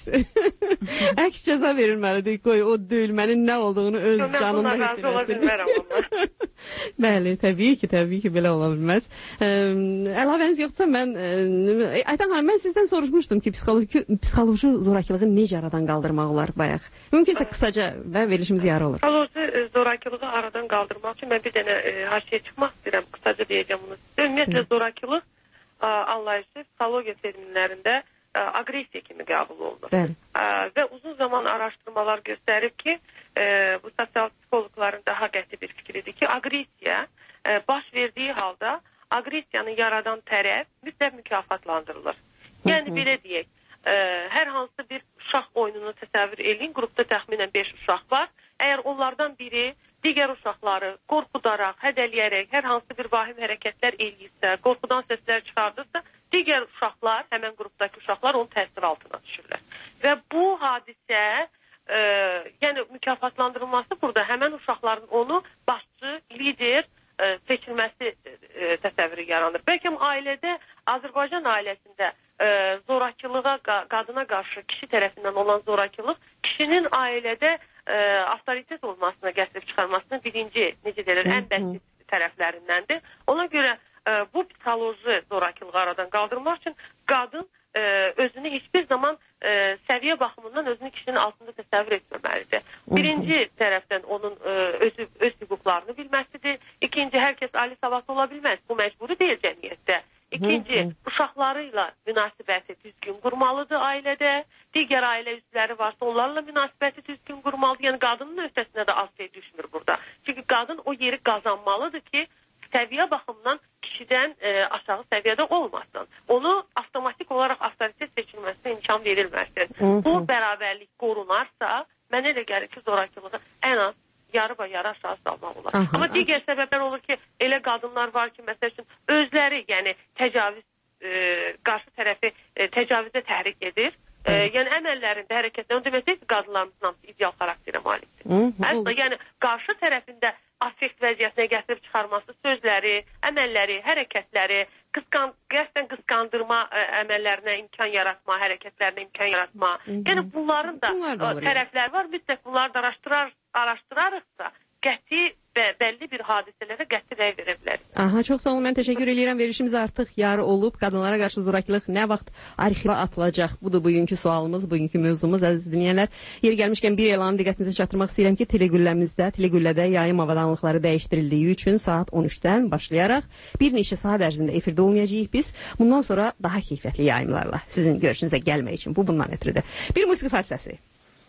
əks cəza verilməlidir. Qoy o döyülmənin nə olduğunu öz Yo, canında hiss eləsin. Bəli, təbii ki, təbii ki, belə ola bilməz. Ə, əlavəniz yoxsa mən ə, Aytan xanım, mən sizdən soruşmuşdum ki, psixoloji psixoloji zorakılığı necə aradan qaldırmaq olar bayaq? Mümkünsə qısaca və verilişimiz yarı olur. Psixoloji zorakılığı aradan qaldırmaq üçün mən bir dənə e, haşiyə çıxmaq istəyirəm. Qısaca deyəcəm bunu. Ümumiyyətlə zorakılıq e, anlayışı psixologiya terminlərində e, agresiya kimi qəbul olunur. E, və uzun zaman araşdırmalar göstərib ki, e, bu sosial psixoloqların daha qəti bir fikridir ki, agresiya e, baş verdiyi halda agresiyanı yaradan tərəf mütləq mükafatlandırılır. Yəni belə deyək, e, hər hansı bir uşaq oyununu təsəvvür edin, qrupda təxminən beş uşaq var. Əgər onlardan biri digər uşaqları qorxudaraq, hədələyərək, hər hansı bir vahim hərəkətlər eləyirsə, qorxudan səslər çıxardırsa, digər uşaqlar, həmən qrupdakı uşaqlar onun təsir altına düşürlər. Və bu hadisə, e, yəni mükafatlandırılması burada həmən uşaqların onu başçı, lider e, seçilməsi e, təsəvvürü yaranır. Bəlkə ailədə, Azərbaycan ailəsində e, zorakılığa, qadına qarşı kişi tərəfindən olan zorakılıq, kişinin ailədə e, avtoritet olmasına gətirib çıxarmasının birinci, necə deyirlər, ən bəsit tərəflərindəndir. Ona görə e, bu psixoloji zorakılığı aradan qaldırmaq üçün qadın e, özünü heç bir zaman e, səviyyə baxımından özünü kişinin altında təsəvvür etməməlidir. Birinci tərəfdən onun e, özü, öz hüquqlarını bilməsidir. İkinci, hər kəs ali savadlı ola bilməz. Bu məcburi deyil cəmiyyətdə. İkinci, uşaqlarıyla münasibəti düzgün qurmalıdır ailədə. Digər ailə üzvləri varsa onlarla münasibəti düzgün qurmalıdır. Yəni qadının öhdəsinə də az şey düşmür burada. Çünki qadın o yeri qazanmalıdır ki, səviyyə baxımından kişidən e, aşağı səviyyədə olmasın. Onu avtomatik olaraq avtoritet seçilməsinə imkan verilməsin. Bu bərabərlik qorunarsa, mənə elə gəlir ki, zorakılığı ən az yarı və yarı aşağı salmaq olar. Aha. Amma digər səbəblər olur ki, elə qadınlar var ki, məsəl üçün özləri, yəni təcavüz, e, qarşı tərəfi e, təcavüzə təhrik edir. E, yəni əməllərində, hərəkətlərində demək deyil ki, qadınlarımızın hamısı ideal xarakterə malikdir. Hətta yəni qarşı tərəfində affekt vəziyyətinə gətirib çıxarması, sözləri, əməlləri, hərəkətləri, qısqan, qəsdən qısqandırma ə, əməllərinə imkan yaratma, hərəkətlərinə imkan yaratma. Hı-hı. Yəni bunların da, bunlar da tərəfləri var. Mütləq bunları da araşdırar, araşdırarıqsa qəti və bəlli bir hadisələrə qəti rəy verə bilərik. Aha, çox sağ olun. Mən təşəkkür edirəm. Verişimiz artıq yarı olub. Qadınlara qarşı zorakılıq nə vaxt arxivə atılacaq? Budur bugünkü sualımız, bugünkü mövzumuz, əziz dinləyənlər. Yeri gəlmişkən bir elanı diqqətinizə çatdırmaq istəyirəm ki, Telegülləmizdə, Telegüllədə yayım avadanlıqları dəyişdirildiyi üçün saat on üçdən başlayaraq bir neçə saat ərzində efirdə olmayacağıq biz. Bundan sonra daha keyfiyyətli yayımlarla sizin görüşünüzə gəlmək üçün. Bu bundan ötürüdür. Bir musiqi fasiləsi.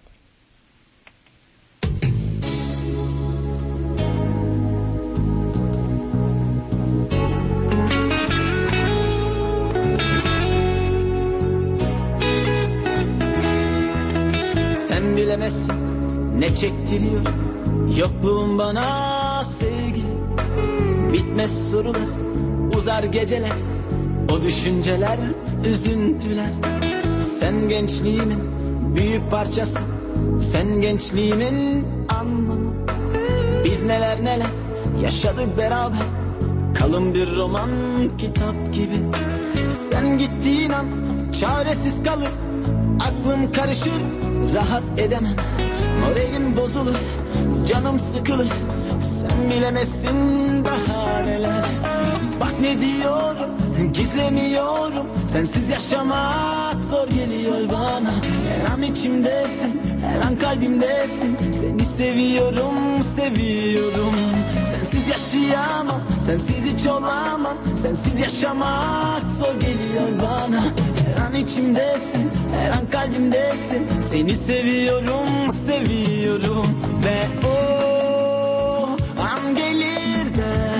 Sen bilemezsin ne çektiriyor yokluğun bana sevgili. Bitmez sorular, uzar geceler, o düşünceler, üzüntüler. Sen gençliğimin büyük parçası, sen gençliğimin anlamı. Biz neler neler yaşadık beraber, kalın bir roman kitap gibi. Sen gittiğin an çaresiz kalır, aklım karışır, rahat edemem. Moralim bozulur, canım sıkılır. Sen bilemezsin daha neler. Bak ne diyorum, gizlemiyorum. Sensiz yaşamak zor geliyor bana. Her an içimdesin, her an kalbimdesin. Seni seviyorum, seviyorum. Sensiz yaşayamam, sensiz hiç olamam. Sensiz yaşamak zor geliyor bana. Her an içimdesin, her an kalbimdesin. Seni seviyorum, seviyorum. Ve o an gelir de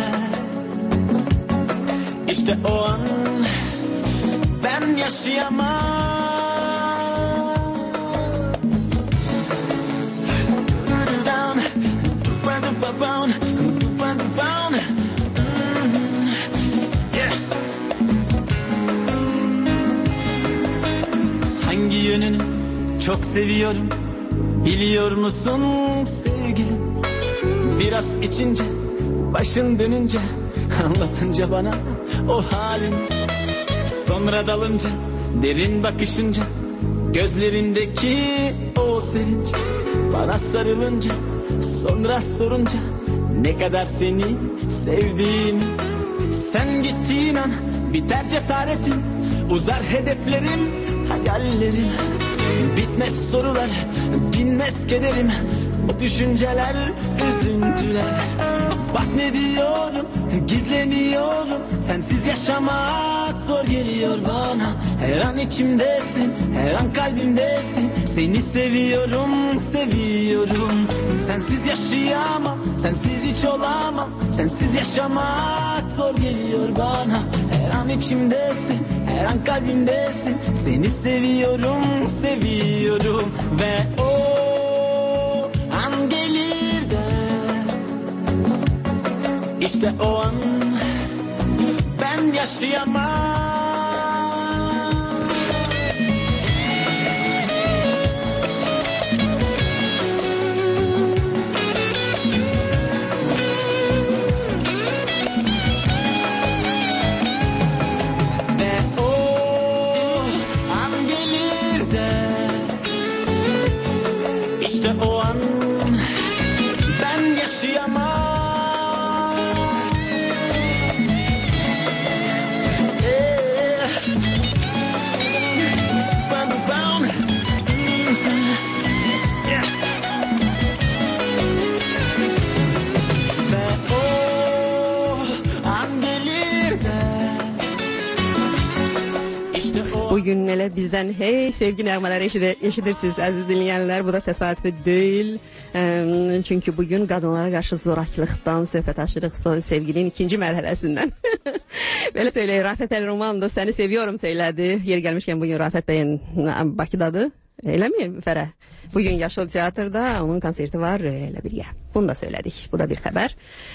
İşte o an ben yaşayamam. Hangi yönünü çok seviyorum biliyor musun sevgilim? Biraz içince Başın dönünce, anlatınca bana o halin. Sonra dalınca, derin bakışınca, gözlerindeki o sevinç. Bana sarılınca, sonra sorunca ne kadar seni sevdiğimi. Sen gittiğin an biter cesaretim, uzar hedeflerim, hayallerim. Bitmez sorular, dinmez kederim, o düşünceler, üzüntüler. Bak ne diyorum, gizlemiyorum, sensiz yaşamak zor geliyor bana. Her an içimdesin, her an kalbimdesin, seni seviyorum, seviyorum. Sensiz yaşayamam, sensiz hiç olamam, sensiz yaşamak zor geliyor bana. Her an içimdesin, her an kalbimdesin, seni seviyorum, seviyorum. Ve o an gelir de, İşte o an ben yaşayamam. Ve o an gelir de, İşte o an ben yaşayamam. Bugün elə bizdən hey sevgi nəğmələri eşidir, eşidirsiniz əziz dinləyənlər. Bu da təsadüfi deyil. Ə, çünki bugün qadınlara qarşı zorakılıqdan söhbət açırıq, sevginin ikinci mərhələsindən. Belə söyləyir, Rafət Əl-Roman da səni seviyorum söylədi. Yeri gəlmişkən bugün Rafət bəyin Bakıdadır. Elə mi Fərə? Bugün Yaşıl Teatrda onun konserti var, elə bir yer. Bunu da söylədik. Bu da bir xəbər.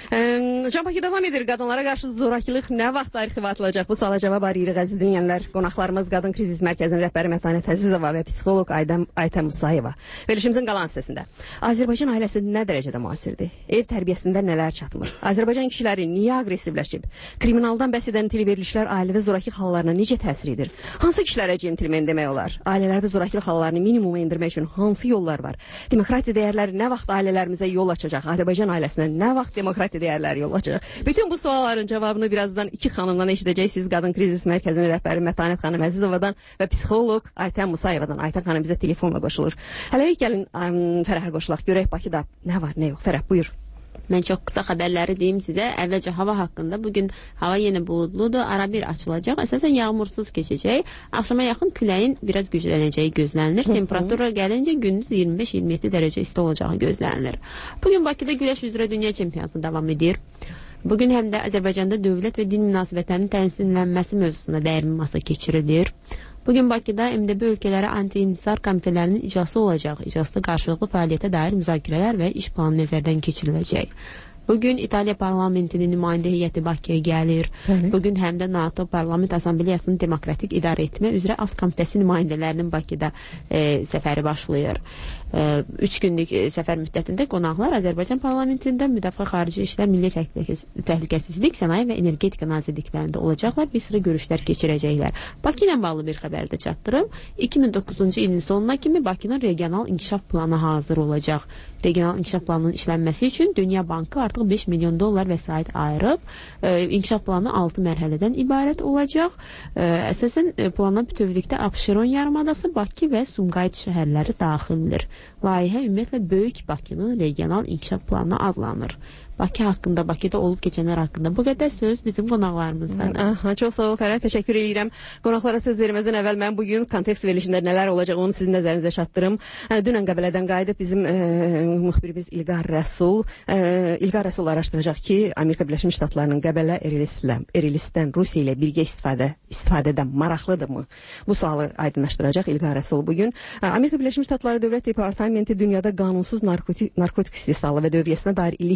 Ee, Can Bakı devam edir. Qadınlara qarşı zorakılıq nə vaxt tarixi atılacaq? Bu suala cavab arayırıq əziz dinləyənlər. Qonaqlarımız Qadın Krizis Mərkəzinin rəhbəri Mətanət Əzizova və psixoloq Aydəm Aytən Musayeva. Verilişimizin qalan hissəsində Azərbaycan ailəsi nə dərəcədə müasirdir? Ev tərbiyəsində nələr çatmır? Azərbaycan kişiləri niyə aqressivləşib? Kriminaldan bəhs edən televerilişlər ailədə zorakılıq hallarına necə təsir edir? Hansı kişilərə centilmen demək olar? Ailələrdə zorakılıq hallarını minimuma endirmək üçün hansı yollar var? Demokratiya dəyərləri nə vaxt ailələrimizə yol açacaq? Azərbaycan ailəsinə nə vaxt demokratiya dəyərləri yol açacaq? Bütün bu sualların cavabını birazdan iki xanımdan eşidəcəksiniz. Qadın Krizis Mərkəzinin rəhbəri Mətanət xanım Əzizovadan və psixoloq Aytən Musayevadan. Aytən xanım bizə telefonla qoşulur. Hələlik gəlin Fərəhə qoşulaq. Görək Bakıda nə var, nə yox. Fərəh, buyur. Mən çox qısa xəbərləri deyim sizə. Əvvəlcə hava haqqında. Bugün hava yenə buludludur, ara bir açılacaq. Əsasən yağmursuz keçəcək. Axşama yaxın küləyin biraz güclənəcəyi gözlənilir. Temperatura gəlincə gündüz iyirmi beş iyirmi yeddi dərəcə isti olacağı gözlənilir. Bugün Bakıda güləş üzrə dünya çempionatı davam edir. Bugün həm də Azərbaycanda dövlət və din münasibətlərinin tənzimlənməsi mövzusunda dərin masa keçirilir. Bugün Bakıda M D B ölkələri anti-inhisar komitələrinin icrası olacaq. İcrasda qarşılıqlı fəaliyyətə dair müzakirələr və iş planı nəzərdən keçiriləcək. Bugün İtaliya parlamentinin nümayəndə heyəti Bakıya gəlir. Bəli. Bugün həm də NATO Parlament Assambleyasının demokratik idarə etmə üzrə alt komitəsi nümayəndələrinin Bakıda e, səfəri başlayır. E, üç günlük e, səfər müddətində qonaqlar Azərbaycan parlamentində Müdafiə Xarici İşlər, Milli Təhlükəsizlik, Sənaye və Energetika nazirliklərində olacaqlar. Bir sıra görüşlər keçirəcəklər. Bakı ilə bağlı bir xəbər də çatdırım. iki min doqquzuncu ilin sonuna kimi Bakının regional inkişaf planı hazır olacaq. Regional inkişaf planının işlənməsi üçün Dünya Bankı artıq beş milyon dollar vəsait ayırıb. E, inkişaf planı altı mərhələdən ibarət olacaq. E, əsasən e, plana bütövlükdə Abşeron yarımadası, Bakı və Sumqayıt şəhərləri daxildir. Layihə ümumiyyətlə Böyük Bakının regional inkişaf planı adlanır. Bakı haqqında, Bakıda olub keçənlər haqqında bu qədər söz bizim qonaqlarımızdan. Aha, çox sağ ol Fərəh, təşəkkür edirəm. Qonaqlara söz verməzdən əvvəl mən bugün kontekst verilişində nələr olacaq onu sizin nəzərinizə çatdırım. Dünən Qəbələdən qayıdıb bizim e, müxbirimiz İlqar Rəsul, e, İlqar Rəsul araşdıracaq ki, Amerika Birləşmiş Ştatlarının Qəbələ Erilisdən Rusiya ilə birgə istifadə istifadədən maraqlıdırmı? Bu sualı aydınlaşdıracaq İlqar Rəsul bugün. Amerika Birləşmiş Ştatları Dövlət Departamenti dünyada qanunsuz narkotik, narkotik istehsalı və dövriyyəsinə dair illik hesabatını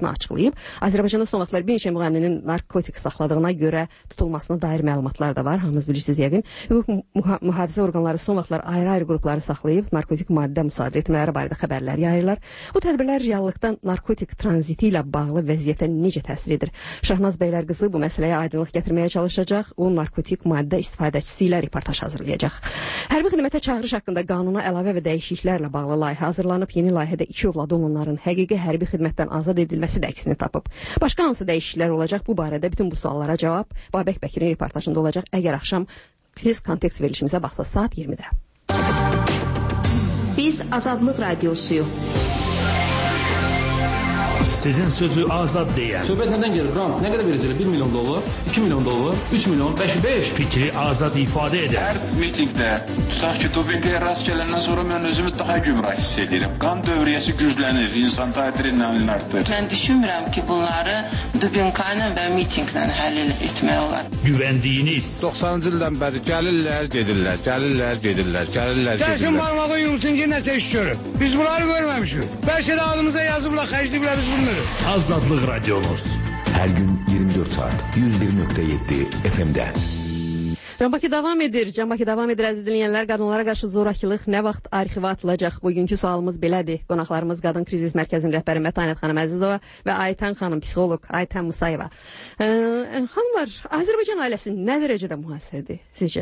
açıqladığını açıqlayıb. Azərbaycanda son vaxtlar bir neçə müğənninin narkotik saxladığına görə tutulmasına dair məlumatlar da var. Hamınız bilirsiniz yəqin. Hüquq mühafizə orqanları son vaxtlar ayrı-ayrı qrupları saxlayıb narkotik maddə müsadirə etmələri barədə xəbərlər yayırlar. Bu tədbirlər reallıqdan narkotik tranziti ilə bağlı vəziyyətə necə təsir edir? Şahnaz Beylərqızı bu məsələyə aydınlıq gətirməyə çalışacaq. O narkotik maddə istifadəçisi ilə reportaj hazırlayacaq. Hərbi xidmətə çağırış haqqında qanuna əlavə və dəyişikliklərlə bağlı layihə hazırlanıb. Yeni layihədə iki övladı olanların həqiqi hərbi xidmətdən azad edilməsi də əksini tapıb. Başqa hansı dəyişikliklər olacaq? Bu barədə bütün bu suallara cavab Babək Bəkirin reportajında olacaq. Əgər axşam siz kontekst verilişimizə baxsa saat iyirmidə. Biz Azadlıq Radiosuyuq. Sizin sözü azad deyən. Söhbət nədən gelir? Ram, nə qədər verəcəklər? bir milyon dollar, iki milyon dollar, üç milyon, beş, beş. Fikri azad ifadə edən. Hər mitingdə, tutaq ki, dopinqaya rast gələndən sonra mən özümü daha gümrah hiss edirəm. Qan dövriyyəsi güclənir, insan adrenalin artır. Mən düşünmürəm ki, bunları dopinqayla və mitinglə həll etmək olar. Güvəndiyiniz. doxsanıncı ildən bəri gəlirlər, gedirlər, gəlirlər, gedirlər, gəlirlər, gedirlər. Gəlsin barmağı yumsun ki, nəsə iş görür. Biz bunları görməmişik. Bəlkə də adımıza yazıblar, xərcliyiblər biz bunları. Azadlıq Radiomuz. Hər gün iyirmi dörd saat yüz bir nöqtə yeddi F M-də. Can Bakı davam edir. Can Bakı davam edir əziz dinləyənlər. Qadınlara qarşı zorakılıq nə vaxt arxivə atılacaq? Bugünkü sualımız belədir. Qonaqlarımız Qadın Krizis Mərkəzinin rəhbəri Mətanət xanım Əzizova və Aytən xanım, psixoloq Aytən Musayeva. Ee, xanımlar, Azərbaycan ailəsi nə dərəcədə müasirdir sizcə?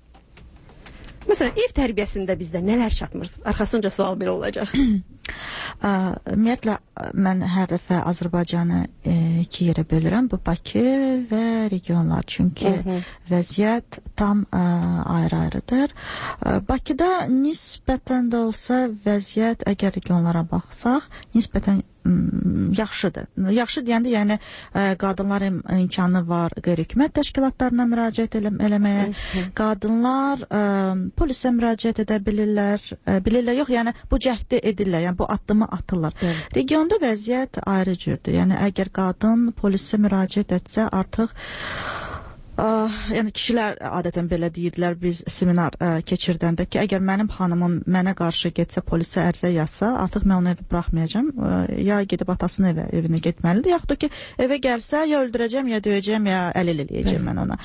Məsələn, ev tərbiyəsində bizdə nələr çatmır? Arxasınca sual belə olacaq. Ümumiyyətlə, mən hər dəfə Azərbaycanı e, iki yerə bölürəm. Bu Bakı və regionlar. Çünki hı -hı. vəziyyət tam e, ayrı-ayrıdır. E, Bakıda nisbətən də olsa vəziyyət, əgər regionlara baxsaq, nisbətən yaxşıdır. Yaxşı deyəndə, yəni ə, qadınların imkanı var qeyri-hökumət təşkilatlarına müraciət elə eləməyə. Hı -hı. Qadınlar ə, polisə müraciət edə bilirlər. Ə, bilirlər, yox, yəni bu cəhdi edirlər, yəni bu addımı atırlar. Hı. Regionda vəziyyət ayrı cürdür. Yəni əgər qadın polisə müraciət etsə, artıq Uh, yəni kişilər adətən belə deyirdilər biz seminar uh, keçirdəndə ki, əgər mənim xanımım mənə qarşı getsə, polisə ərizə yazsa, artıq mən onu evə buraxmayacağam. Uh, ya gedib atasının evə, evinə getməlidir, yaxud da ki, evə gəlsə ya öldürəcəm, ya döyəcəm, ya əlil eləyəcəm mən ona.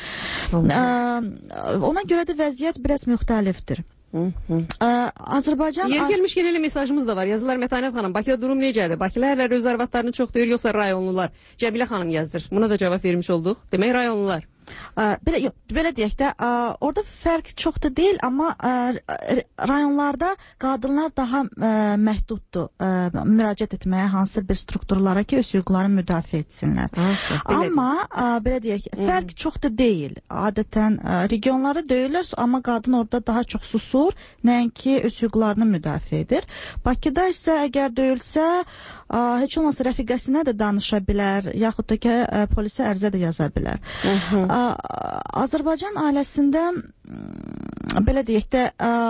Uh, ona görə də vəziyyət biraz müxtəlifdir. Hı -hı. Ə, Azərbaycan... Yer gəlmişkən elə mesajımız da var. Yazılar Mətanət xanım, Bakıda durum necədir? Bakılılar öz arvadlarını çox deyir, yoxsa rayonlular? Cəbilə xanım yazdır. Buna da cavab vermiş olduq. Demək rayonlular. Ə, belə, yox, belə deyək də, ə, orada fərq çox da deyil, amma ə, rayonlarda qadınlar daha ə, məhduddur ə, müraciət etməyə hansı bir strukturlara ki, öz hüquqlarını müdafiə etsinlər. Ha, amma ə, belə deyək, fərq Hı. çox da deyil. Adətən ə, regionlarda döyürlər, amma qadın orada daha çox susur, nəinki öz hüquqlarını müdafiə edir. Bakıda isə əgər döyülsə, ə, heç olmasa rəfiqəsinə də danışa bilər, yaxud da ki, ə, polisə ərizə də yaza bilər. Hı -hı. Azərbaycan ailəsində belə deyək də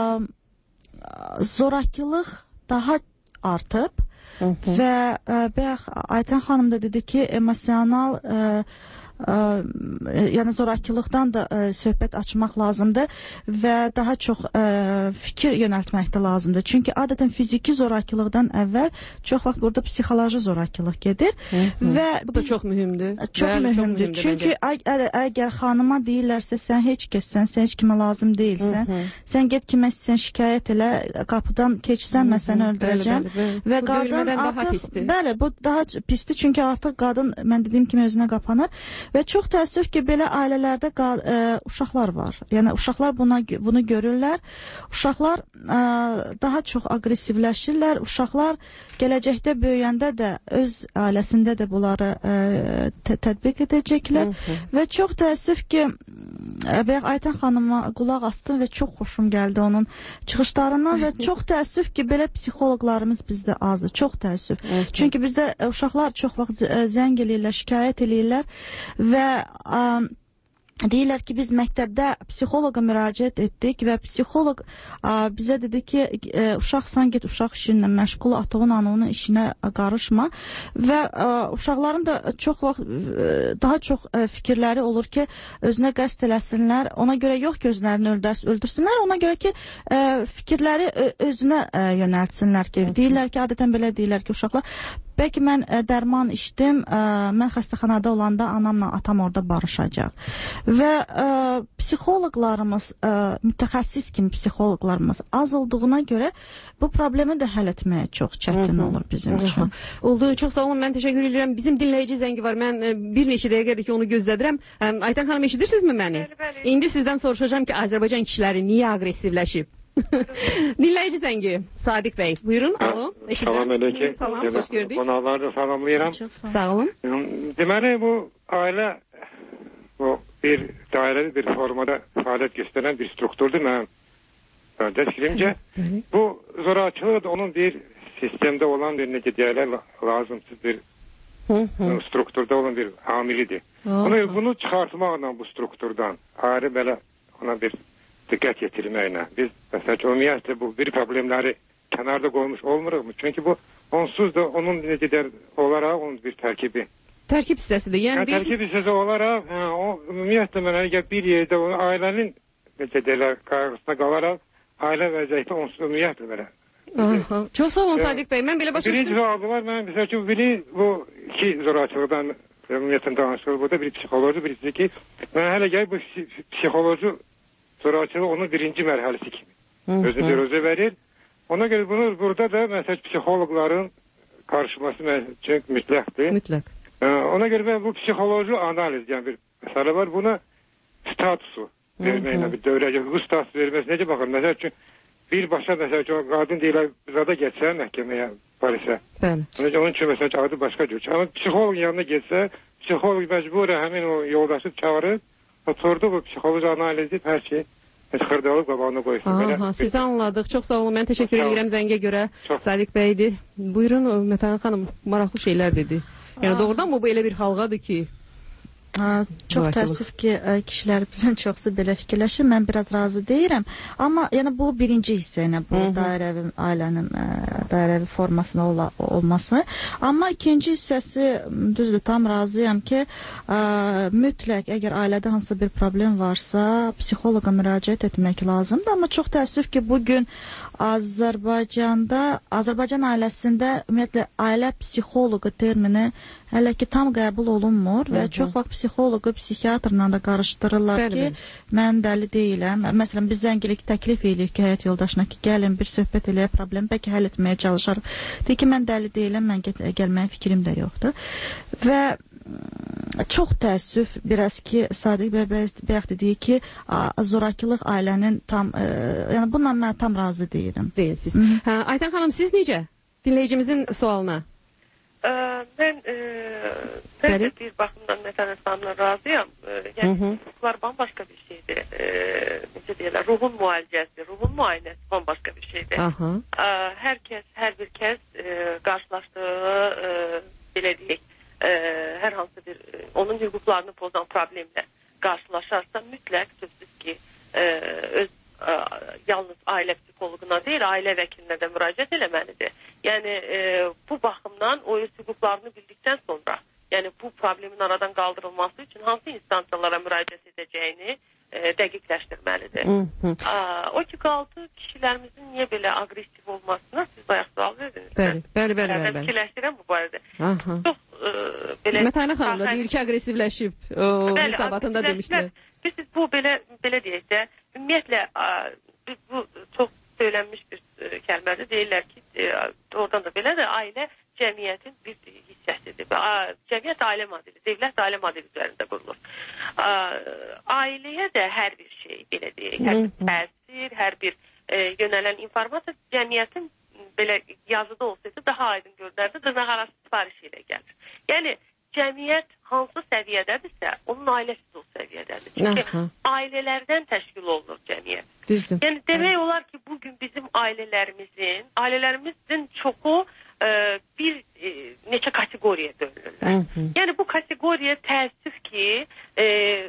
zorakılıq daha artıb Hı -hı. və bayaq Aytən xanım da dedi ki, emosional ə, ə, yəni zorakılıqdan da ə, söhbət açmaq lazımdır və daha çox ə, fikir yönəltmək də lazımdır. Çünki adətən fiziki zorakılıqdan əvvəl çox vaxt burada psixoloji zorakılıq gedir. Hı -hı. Və bu da çox mühümdür. Çox Bəli, mühümdür. Çox mühümdür. Çünki əgər, əgər xanıma deyirlərsə sən heç kəssən, sən heç kimə lazım deyilsən, Hı -hı. sən get kimə sən şikayət elə, qapıdan keçsən, mən səni öldürəcəm. Bəli, bəli, bəli. Və bu qadın daha artıq, pisdir. Bəli, bu daha pisdir, çünki artıq qadın, mən dediyim kimi özünə qapanır və çox təəssüf ki, belə ailələrdə ə, uşaqlar var. Yəni uşaqlar buna bunu görürlər. Uşaqlar ə, daha çox aqressivləşirlər. Uşaqlar gələcəkdə böyüyəndə də öz ailəsində də bunları ə, tətbiq edəcəklər. Hı -hı. Və çox təəssüf ki, bayaq Aytən xanıma qulaq astım və çox xoşum gəldi onun çıxışlarından və çox təəssüf ki, belə psixoloqlarımız bizdə azdır. Çox təəssüf. Hı -hı. Çünki bizdə uşaqlar çox vaxt zəng eləyirlər, şikayət eləyirlər və ə, deyirlər ki, biz məktəbdə psixoloqa müraciət etdik və psixoloq ə, bizə dedi ki, ə, uşaqsan get uşaq işinlə məşğul, atığın anının işinə qarışma və ə, uşaqların da çox vaxt ə, daha çox ə, fikirləri olur ki, özünə qəsd eləsinlər, ona görə yox ki, özlərini öldürs öldürsünlər, ona görə ki, ə, fikirləri ə, özünə ə, yönəltsinlər ki, deyirlər ki, adətən belə deyirlər ki, uşaqlar bəlkə mən ə, dərman içdim, ə, mən xəstəxanada olanda anamla atam orada barışacaq. Və ə, psixoloqlarımız, ə, mütəxəssis kimi psixoloqlarımız az olduğuna görə bu problemi də həll etməyə çox çətin olur bizim üçün. Oldu, çox sağ olun, mən təşəkkür edirəm. Bizim dinləyici zəngi var, mən ə, bir neçə dəqiqədir ki, onu gözlədirəm. Ə, Aytan xanım, eşidirsinizmi məni? Bəli, bəli. İndi sizdən soruşacağım ki, Azərbaycan kişiləri niyə aqressivləşib? Dinləyici zəngi, Sadiq bəy, buyurun, alo. Salam əleykum. Salam, xoş gördük. Qonaqları salamlayıram. Sağ olun. Deməli, bu ailə bu bir dairəli bir formada fəaliyyət göstərən bir strukturdur mənim fikrimcə. Bu zorakılıq da onun bir sistemdə olan bir necə deyərlər lazımsız bir strukturda olan bir amilidir. Bunu, bunu çıxartmaqla bu strukturdan ayrı belə ona bir diqqət yetirməklə biz məsələn ümumiyyətlə bu bir problemləri kənarda qoymuş olmuruq mu? Çünki bu onsuz da onun necə deyər olaraq onun bir tərkibi. Tərkib hissəsidir. Yəni, yəni tərkib hissəsi olaraq hə, o ümumiyyətlə mən əgər bir yerdə o ailənin necə deyərlər qayğısına qalaraq ailə vəziyyəti onsuz ümumiyyətlə belə. Aha. Çox sağ olun Sadiq bəy. Mən belə başa düşdüm. Birinci cavabı var. Mən məsəl üçün biri bu iki zorakılıqdan ümumiyyətlə danışılır. Burada bir psixoloji, birisi ki mən hələ gəl bu psixoloji zorakılığı onun birinci mərhələsi kimi özü bir özü verir. Ona görə bunu burada da məsəl psixoloqların qarşılaması üçün mütləqdir. Mütləq. Ona görə mən bu psixoloji analiz yəni bir məsələ var. Buna statusu verməklə bir dövrəyə hüquq statusu verməsi necə baxır? Məsəl üçün birbaşa məsəl üçün qadın deyilə zada geçsə məhkəməyə, polisə. Bəli. Onun üçün məsəl üçün adı başqa cür. Amma psixoloq yanına getsə, psixoloq məcburə həmin o yoldaşı çağırır, oturdu bu psixoloji analiz edib hər şey xırdalıb qabağına qoysun. Aha, sizi anladıq. Çox sağ olun. Mən təşəkkür edirəm zəngə görə. Sadiq bəydir. Buyurun Mətan xanım, maraqlı şeylər dedi. Yəni doğrudan mı bu elə bir xalqadır ki? Ha, çox təəssüf ki, kişilərimizin çoxsu belə fikirləşir. Mən biraz razı deyirəm. Amma yəni bu birinci hissə ilə bu dairəvi ailənin ə, dairəvi formasında ola, olması. Amma ikinci hissəsi düzdür, tam razıyam ki, ə, mütləq əgər ailədə hansısa bir problem varsa, psixoloqa müraciət etmək lazımdır. Amma çox təəssüf ki, bu gün Azərbaycanda, Azərbaycan ailəsində ümumiyyətlə ailə psixoloqu termini hələ ki tam qəbul olunmur və çox vaxt psixoloqu psixiatrla da qarışdırırlar bəli, ki, bəli. Mən dəli deyiləm. Məsələn, biz zəngilik təklif edirik ki, həyat yoldaşına ki, gəlin bir söhbət eləyə, problemi bəlkə həll etməyə çalışarıq. Deyir ki, mən dəli deyiləm, mən gəlməyə fikrim də yoxdur. Və çox təəssüf biraz ki, Sadiq bəy bayaq dediyi ki, zorakılıq ailənin tam, e, yəni bununla mən tam razı deyirəm. Deyilsiz. Hə, Aytan xanım, siz necə? Dinləyicimizin sualına. Ə, mən e, mən də bir baxımdan Mətanət xanımla razıyam. E, yəni, hüquqlar bambaşqa bir şeydir. E, necə deyirlər, ruhun müalicəsi, ruhun müayinəsi bambaşqa bir şeydir. Ə, hər kəs, hər bir kəs e, qarşılaşdığı, e, belə deyək, e, hər hansı bir, e, onun hüquqlarını pozan problemlə qarşılaşarsa, mütləq sözsüz ki, e, öz ə, yalnız ailə psixoloquna deyil, ailə vəkilinə də müraciət eləməlidir. Yəni e, bu baxımdan o öz hüquqlarını bildikdən sonra, yəni bu problemin aradan qaldırılması üçün hansı instansiyalara müraciət edəcəyini e, dəqiqləşdirməlidir. A, o ki qaldı kişilərimizin niyə belə aqressiv olmasına siz bayaq sual verdiniz. Bəli, bəli, bəli. bəli. Fikirləşdirəm bu barədə. Aha. Çox e, belə... Mətanə xanım da deyir ki, aqressivləşib. O, hesabatında demişdilər. Siz bu belə, belə deyək də, ümumiyyətlə a, bu çox söylənmiş bir e, kəlmədir. Deyirlər ki, e, oradan da belədir, ailə cəmiyyətin bir hissəsidir. A, cəmiyyət ailə modeli, dövlət ailə modeli üzərində qurulur. A, ailəyə də hər bir şey, belə deyək, hər bir təsir, hər bir e, yönələn informasiya cəmiyyətin belə yazıda olsaydı daha aydın görünərdi, dırnaq arası sifariş ilə gəlir. Yəni, cəmiyyət hansı səviyyədədirsə, onun ailəsi də o səviyyədədir. Çünki aha. ailələrdən təşkil olunur cəmiyyət. Düzdür. Yəni demək olar ki, bugün bizim ailələrimizin, ailələrimizin çoxu e, bir e, neçə kateqoriyaya bölünürlər. Yəni bu kateqoriya təəssüf ki, e,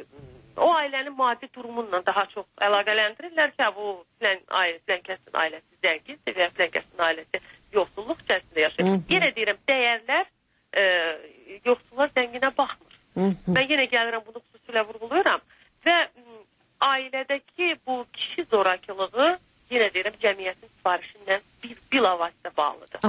o ailənin maddi durumunla daha çox əlaqələndirirlər ki, bu filan ailə, filan kəsin ailəsi zəngindir və filan kəsin ailəsi yoxsulluq içərisində yaşayır. Yenə deyirəm, dəyərlər e, yoxsullar zənginə baxmır. Mən yenə gəlirəm, bunu xüsusilə vurğuluyorum və m, ailədəki bu kişi zorakılığı yenə deyirəm, cəmiyyətin sifarişindən bir bilavasitə bağlıdır.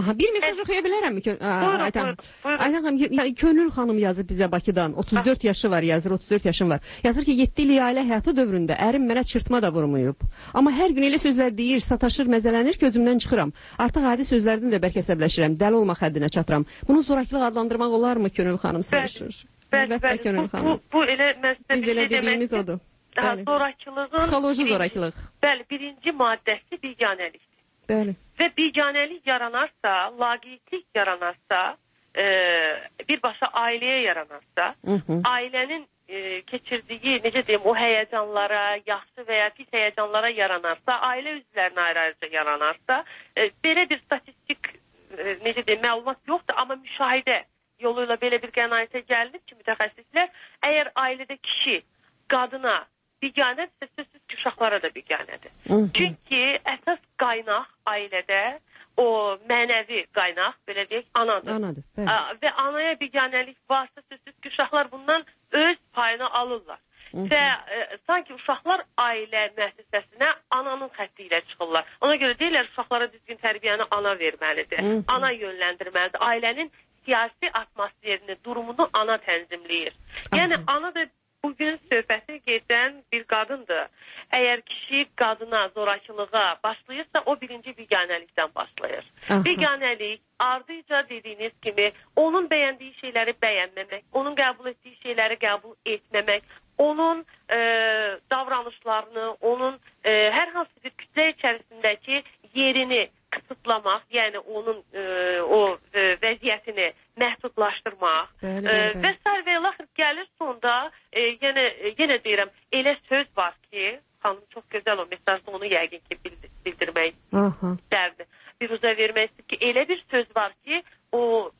Aha, bir mesaj oxuya bilərəmmi? Aytan xanım, Könül xanım yazıb bizə Bakıdan. otuz dörd yaşı var, yazır, otuz dörd yaşım var. Yazır ki, yeddi illik ailə həyatı dövründə ərim mənə çırtma da vurmayıb. Amma hər gün elə sözlər deyir, sataşır, məzələnir ki, özümdən çıxıram. Artıq adi sözlərdən də bəlkə əsəbləşirəm, dəli olmaq həddinə çatıram. Bunu zorakılıq adlandırmaq olarmı, Könül xanım soruşur. Əlbəttə, Könül xanım. Bu elə məsələ biz elə dediyimiz odur. Zorakılığın psixoloji zorakılıq. Bəli, birinci maddəsi biganəlikdir. Bəli. Və biganəlik yaranarsa, laqeydlik yaranarsa, e, birbaşa ailəyə yaranarsa, hı -hı. ailənin e, keçirdiyi, necə deyim, o həyəcanlara, yaxşı və ya pis həyəcanlara yaranarsa, ailə üzvlərinə ayrı-ayrıca yaranarsa, e, belə bir statistik, e, necə deyim, məlumat yoxdur, amma müşahidə yoluyla belə bir qənaətə gəlinib ki, mütəxəssislər, əgər ailədə kişi qadına biganədirsə, sözsüz ki, uşaqlara da biganədir. Çünki əsas qaynaq ailədə o mənəvi qaynaq, belə deyək, anadır. Anadır, və anaya biganəlik varsa, sözsüz ki, uşaqlar bundan öz payını alırlar. Hı -hı. Və e, sanki uşaqlar ailə müəssisəsinə ananın xətti ilə çıxırlar. Ona görə deyirlər, uşaqlara düzgün tərbiyəni ana verməlidir. Hı -hı. Ana yönləndirməlidir. Ailənin siyasi atmosferini, durumunu ana tənzimləyir. Yəni, ana da bugün söhbəti gedən bir qadındır. Əgər kişi qadına, zorakılığa başlayırsa, o birinci biganəlikdən başlayır. Aha. Biganəlik, ardıca dediyiniz kimi, onun bəyəndiyi şeyləri bəyənməmək, onun qəbul etdiyi şeyləri qəbul etməmək, onun e, davranışlarını, onun e, hər hansı bir kütlə içərisindəki yerini kısıtlamaq, yəni onun e, o e, vəziyyətini məhdudlaşdırmaq bəli, e, bəli. və sair və ilaxır gəlir sonda e, yenə, yenə deyirəm, elə söz var ki, xanım çox gözəl o mesajda onu yəqin ki bildir, bildirmək istərdi. Bir uza vermək istəyir ki, elə bir söz var ki, o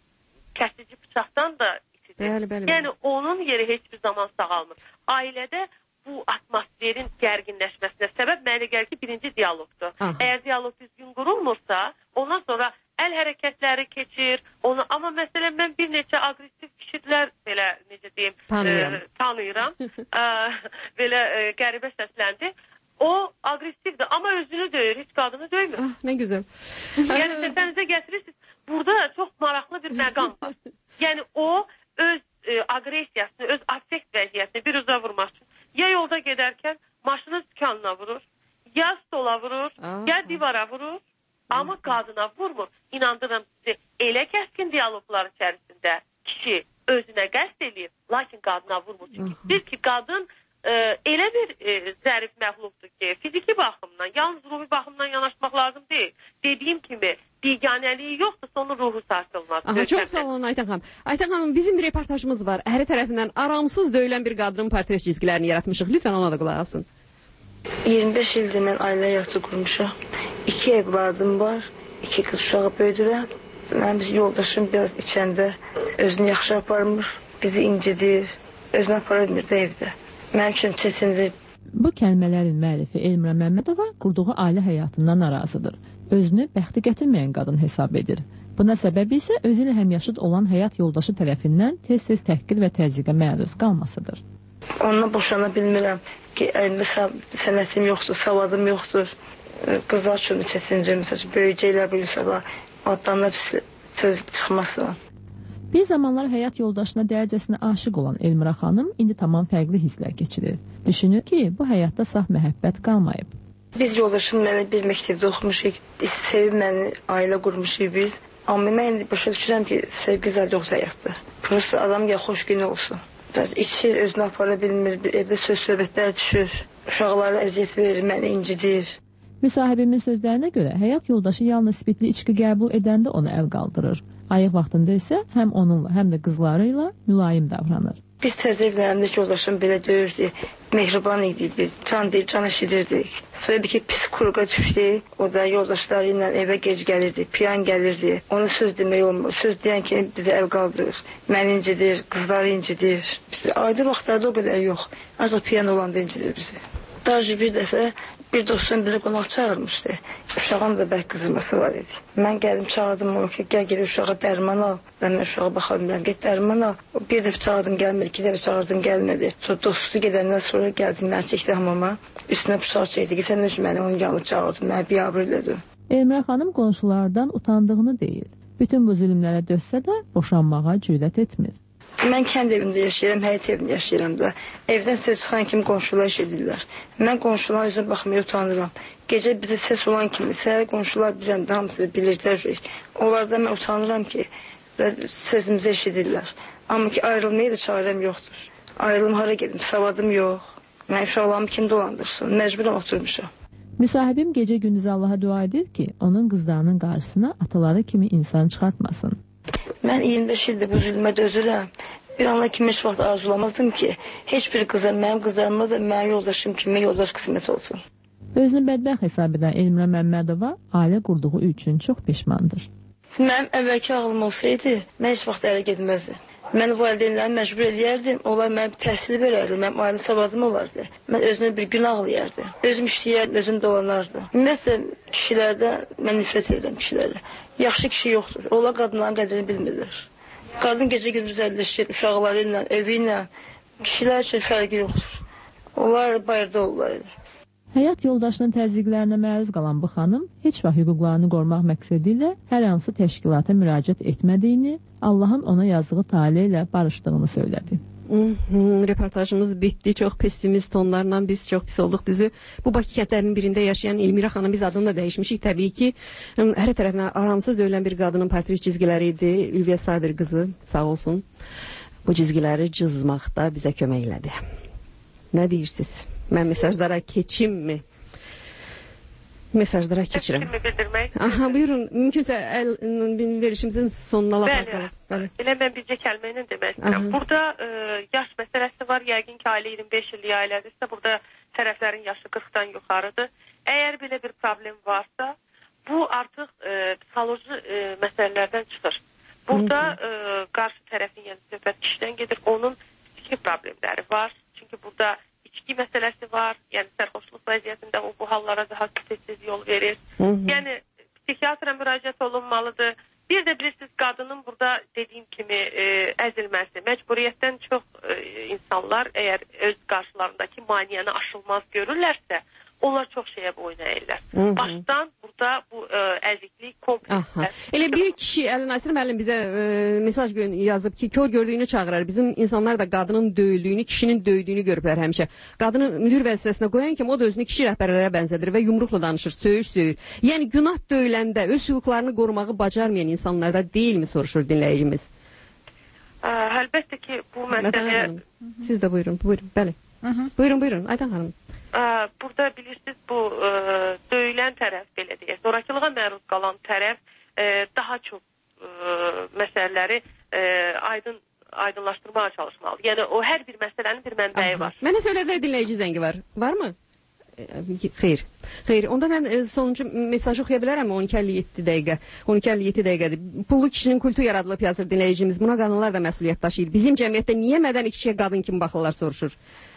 kəsici bıçaqdan da itidir. Bəli, bəli, yəni onun yeri heç bir zaman sağalmır. Ailədə bu atmosferin gərginləşməsinə səbəb mənə gəlir ki, birinci dialoqdur. Aha. Əgər dialoq düzgün qurulmursa, ondan sonra əl hərəkətləri keçir. Onu, amma məsələn, mən bir neçə aqressiv kişilər belə, necə deyim, tanıyıram. E, tanıyıram. e, belə e, qəribə səsləndi. O aqressivdir, amma özünü döyür, heç qadını döymür. Ah, nə gözəl. Yəni, səsənizə gətirirsiniz. Burada çox maraqlı bir məqam var. Yəni, o öz e, aqressiyasını, öz affekt vəziyyətini bir uza vurmaq üçün ya yolda gedərkən maşının sükanına vurur, ya stola vurur, Aa. ya divara vurur, amma qadına vurmur. İnandırım sizi, elə kəskin diyaloglar içərisində kişi özünə qəsd eləyir, lakin qadına vurmur. Çünki bir ki, qadın e, elə bir e, zərif məxluqdur ki, fiziki baxımdan, yalnız ruhi baxımdan yanaşmaq lazım deyil. Dediyim kimi, biganəliyi yoxdursa onun ruhu sarsılmaz. Aha, çox sağ olun Aytan xanım. Aytan xanım, bizim bir reportajımız var. Əri tərəfindən aramsız döyülən bir qadının portret cizgilərini yaratmışıq. Lütfən ona da qulaq asın. iyirmi beş ildir mən ailə həyatı qurmuşam. İki evladım var, iki qız uşağı böyüdürəm. Mənim yoldaşım biraz içəndə özünü yaxşı aparmır, bizi incidir, özünü apara bilmir də evdə. Mənim üçün çətindir. Bu kəlmələrin müəllifi Elmira Məmmədova qurduğu ailə həyatından narazıdır. Özünü bəxti gətirməyən qadın hesab edir. Buna səbəbi isə özü ilə həmyaşıd olan həyat yoldaşı tərəfindən tez-tez təhqir və təzyiqə məruz qalmasıdır. Onunla boşana bilmirəm ki, əlimdə sənətim yoxdur, savadım yoxdur. Qızlar üçün çətindir, məsələn, böyüyəcəklər bu yusalar, adlanıb söz çıxmasın. Bir zamanlar həyat yoldaşına dərəcəsinə aşıq olan Elmira xanım indi tamam fərqli hisslər keçirir. Düşünür ki, bu həyatda saf məhəbbət qalmayıb. Biz yoldaşım mənə bir məktəbdə oxumuşuq, biz sevib məni, ailə qurmuşuq biz. Amma mən indi başa düşürəm ki, sevgi zad yoxdur həyatda. Prosta adam ya xoş gün olsun. İçir, özünü apara bilmir, evdə söz söhbətlər düşür, uşaqlara əziyyət verir, məni incidir. Müsahibimin sözlərinə görə həyat yoldaşı yalnız spirtli içki qəbul edəndə ona əl qaldırır. Ayıq vaxtında isə həm onunla, həm də qızları ilə mülayim davranır. Biz təzə evlənəndə yoldaşım belə döyürdü, mehriban idik biz, can deyib, can eşidirdik. Sonra bir ki, pis kurqa düşdü, o da yoldaşları ilə evə gec gəlirdi, piyan gəlirdi. Onu söz demək olmur, söz deyən kimi bizə əl qaldırır, məni incidir, qızları incidir. Bizi adi vaxtlarda o qədər yox, ancaq piyan olanda incidir bizi. Darcı bir dəfə bir dostum bizi qonaq çağırmışdı. Uşağın da bəlkə qızırması var idi. Mən gəldim çağırdım onu ki, gəl gedib uşağa dərman al. Mən uşağa baxa bilmirəm, get dərman al. Bir dəfə çağırdım, gəlmədi, iki dəfə çağırdım, gəlmədi. Sonra dostu gedəndən sonra gəldim, mən çəkdi hamama. Üstünə bıçaq çəkdi ki, sən öz məni onun yanına çağırdın, mən biabır dedim. Elmira xanım qonşulardan utandığını deyir. Bütün bu zülmlərə dözsə də boşanmağa cürət etmir. Mən kənd evində yaşayıram, həyət evində yaşayıram da. Evdən ses çıxan kimi qonşular eşidirlər. Mən qonşuların üzrə baxmaya utanıram. Gecə bizə ses olan kimi, səhər qonşular bilən də hamısı bilirdilər. Onlardan mən utanıram ki, sesimizi eşidirlər. Amma ki, ayrılmaya da çarəm yoxdur. Ayrılım hara gedim, savadım yox. Mən uşaqlarımı kim dolandırsın, məcburam oturmuşam. Müsahibim gecə gündüz Allaha dua edir ki, onun qızlarının qarşısına ataları kimi insan çıxartmasın. Mən iyirmi beş ildir bu zülmə dözürəm. Bir anla kimi heç vaxt arzulamazdım ki, heç bir qıza, mənim qızlarıma da mənim yoldaşım kimi yoldaş qismət olsun. Özünü bədbəxt hesab edən Elmira Məmmədova ailə qurduğu üçün çox peşmandır. Mənim əvvəlki ağlım olsaydı, mən heç vaxt ərə gedməzdim. Mən valideynlərimi məcbur eləyərdim, onlar mənim təhsili verərdi, mənim ailə savadım olardı. Mən özümə bir gün ağlayardım. Özüm işləyərdim, özüm dolanardım. Ümumiyyətlə, kişilərdən mən nifrət edirəm kişilərə. Yaxşı kişi yoxdur, onlar qadınların qədrini bilmirlər. Qadın gecə gündüz əlləşir, uşaqları ilə, evi ilə, kişilər üçün fərqi yoxdur. Onlar bayırda olurlar. Həyat yoldaşının təzyiqlərinə məruz qalan bu xanım heç vaxt hüquqlarını qorumaq məqsədi ilə hər hansı təşkilata müraciət etmədiyini, Allahın ona yazdığı tale ilə barışdığını söylədi. Reportajımız bitdi. Çox pessimist tonlarla biz çox pis olduq düzü. Bu Bakı kəndlərinin birində yaşayan Elmira xanım, biz adını da dəyişmişik. Təbii ki, hər tərəfinə aramsız döyülən bir qadının portret cizgiləri idi. Ülviyə Sabir qızı, sağ olsun, bu cizgiləri cızmaqda bizə kömək elədi. Nə deyirsiniz? Mən mesajlara keçim mi? Mesajlara keçirəm. Kimi bildirmək? Aha, buyurun. Mümkünsə əl, verişimizin sonuna laf az qalıb. Bəli. Elə mən bircə kəlmə ilə demək istəyirəm. Burada e, yaş məsələsi var. Yəqin ki, ailə iyirmi beş illik ailədirsə, burada tərəflərin yaşı qırxdan yuxarıdır. Əgər belə bir problem varsa, bu artıq e, psixoloji e, məsələlərdən çıxır. Burada e, qarşı tərəfin, yəni söhbət kişidən gedir, onun psixi problemləri var. Çünki burada içki məsələsi var, yəni sərxoşluq vəziyyətində o bu hallara daha tez yol verir. Hı -hı. Yəni psixiatra müraciət olunmalıdır. Bir də bilirsiniz, qadının burada dediyim kimi e, əzilməsi, məcburiyyətdən çox e, insanlar əgər öz qarşılarındakı maniyəni aşılmaz görürlərsə, onlar çox şeyə boyun əyirlər. Başdan burada bu ə, əziklik komplekslər. Elə bir kişi, Əli Nasir müəllim bizə ə, mesaj yazıb ki, kör gördüyünü çağırır. Bizim insanlar da qadının döyüldüyünü, kişinin döydüyünü görüblər həmişə. Qadını müdür vəzifəsinə qoyan kimi o da özünü kişi rəhbərlərə bənzədir və yumruqla danışır, söyüş söyür. Yəni günah döyüləndə öz hüquqlarını qorumağı bacarmayan insanlarda deyilmi, soruşur dinləyicimiz. Ə, əlbəttə ki, bu məsələ... Siz də buyurun, buyurun, bəli. Hı -hı. Buyurun, buyurun, Aydan xanım. Burada bilirsiniz, bu ə, döyülən tərəf, belə deyək, zorakılığa məruz qalan tərəf ə, daha çox ə, məsələləri ə, aydın aydınlaşdırmağa çalışmalı. Yəni o hər bir məsələnin bir mənbəyi var. Mənə söylədilər, dinləyici zəngi var. Varmı? Xeyr. Xeyr. Onda mən e, sonuncu mesajı oxuya bilərəm on iki əlli yeddi dəqiqə. on iki əlli yeddi dəqiqədir. Pullu kişinin kultu yaradılıb yazır dinləyicimiz. Buna qadınlar da məsuliyyət daşıyır. Bizim cəmiyyətdə niyə mədəni kişiyə qadın kimi baxırlar, soruşur.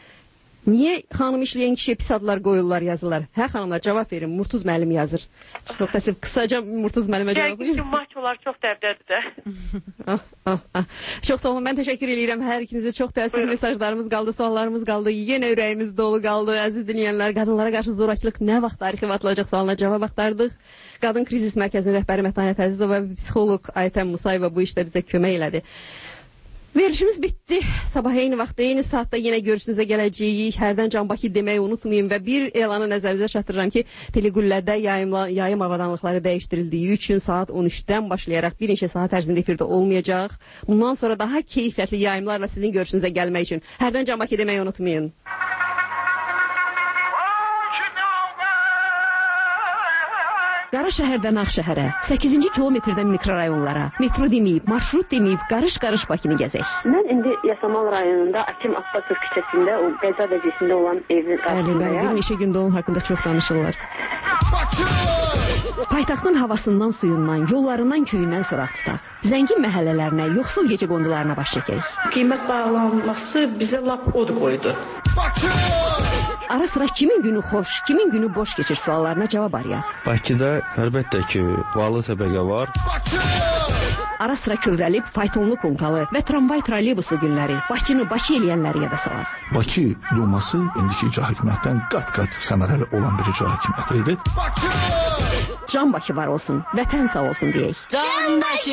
Niyə xanım işləyən kişiyə pis adlar qoyurlar, yazırlar? Hə xanımlar, cavab verin. Murtuz müəllim yazır. Çox təəssüf, qısaca Murtuz müəllimə cavab verin. Yəqin ki, maçolar çox dəbdədir də. ah, ah, ah. Çox sağ olun, mən təşəkkür edirəm hər ikinizə. Çox təəssüf, mesajlarımız qaldı, suallarımız qaldı. Yenə ürəyimiz dolu qaldı. Əziz dinləyənlər, qadınlara qarşı zorakılıq nə vaxt tarixi atılacaq sualına cavab axtardıq. Qadın Krizis Mərkəzinin rəhbəri Mətanət Əzizova və psixoloq Aytən Musayeva bu işdə bizə kömək elədi. Verişimiz bitdi. Sabah eyni vaxtda, eyni saatda yenə görüşünüzə gələcəyik. Hərdən Can Bakı deməyi unutmayın və bir elanı nəzərinizə çatdırıram ki, Telegüllədə yayımla, yayım avadanlıqları dəyişdirildiyi üçün saat on üçdən başlayaraq bir neçə saat ərzində efirdə olmayacaq. Bundan sonra daha keyfiyyətli yayımlarla sizin görüşünüzə gəlmək üçün hərdən Can Bakı deməyi unutmayın. Qara şəhərdən Ağ şəhərə, səkkizinci kilometrdən mikrorayonlara, metro deməyib, marşrut deməyib, qarış-qarış Bakını gəzək. Mən indi Yasamal rayonunda Akim Abbasov küçəsində o qəza vəziyyətində olan evin qarşısındayım. Bəli, bir neçə gündə onun haqqında çox danışırlar. Paytaxtın havasından, suyundan, yollarından, köyündən soraq tutaq. Zəngin məhəllələrinə, yoxsul gecə qondularına baş çəkək. Qiymət bağlanması bizə lap od qoydu. Ara sıra kimin günü xoş, kimin günü boş keçir suallarına cavab arayaq. Bakıda əlbəttə ki, varlı təbəqə var. Ara sıra kövrəlib, faytonlu konkalı və tramvay trolleybusu günləri, Bakını Bakı eləyənləri yada salaq. Bakı Duması indiki icra hakimiyyətdən qat-qat səmərəli olan bir icra hakimiyyəti idi. Can Bakı var olsun, vətən sağ olsun deyək. Can Bakı!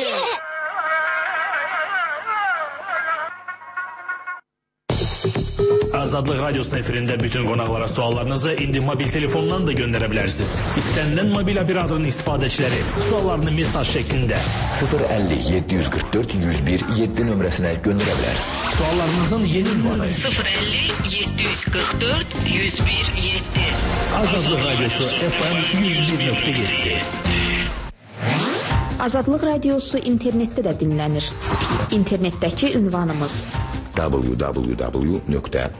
Azadlıq Radyosu'nun efirində bütün qonaqlara suallarınızı indi mobil telefondan da göndərə bilərsiniz. İstənilən mobil operatörün istifadəçiləri suallarını mesaj şəklində sıfır əlli yeddi yüz qırx dörd yüz bir yeddi nömrəsinə göndərə bilər. Suallarınızın yeni ünvanı sıfır əlli yeddi yüz qırx dörd yüz bir yeddi. Azadlıq Radyosu F M yüz bir nöqtə yeddi. Azadlıq Radyosu internetdə də dinlənir. İnternetdəki ünvanımız w w w nöqtə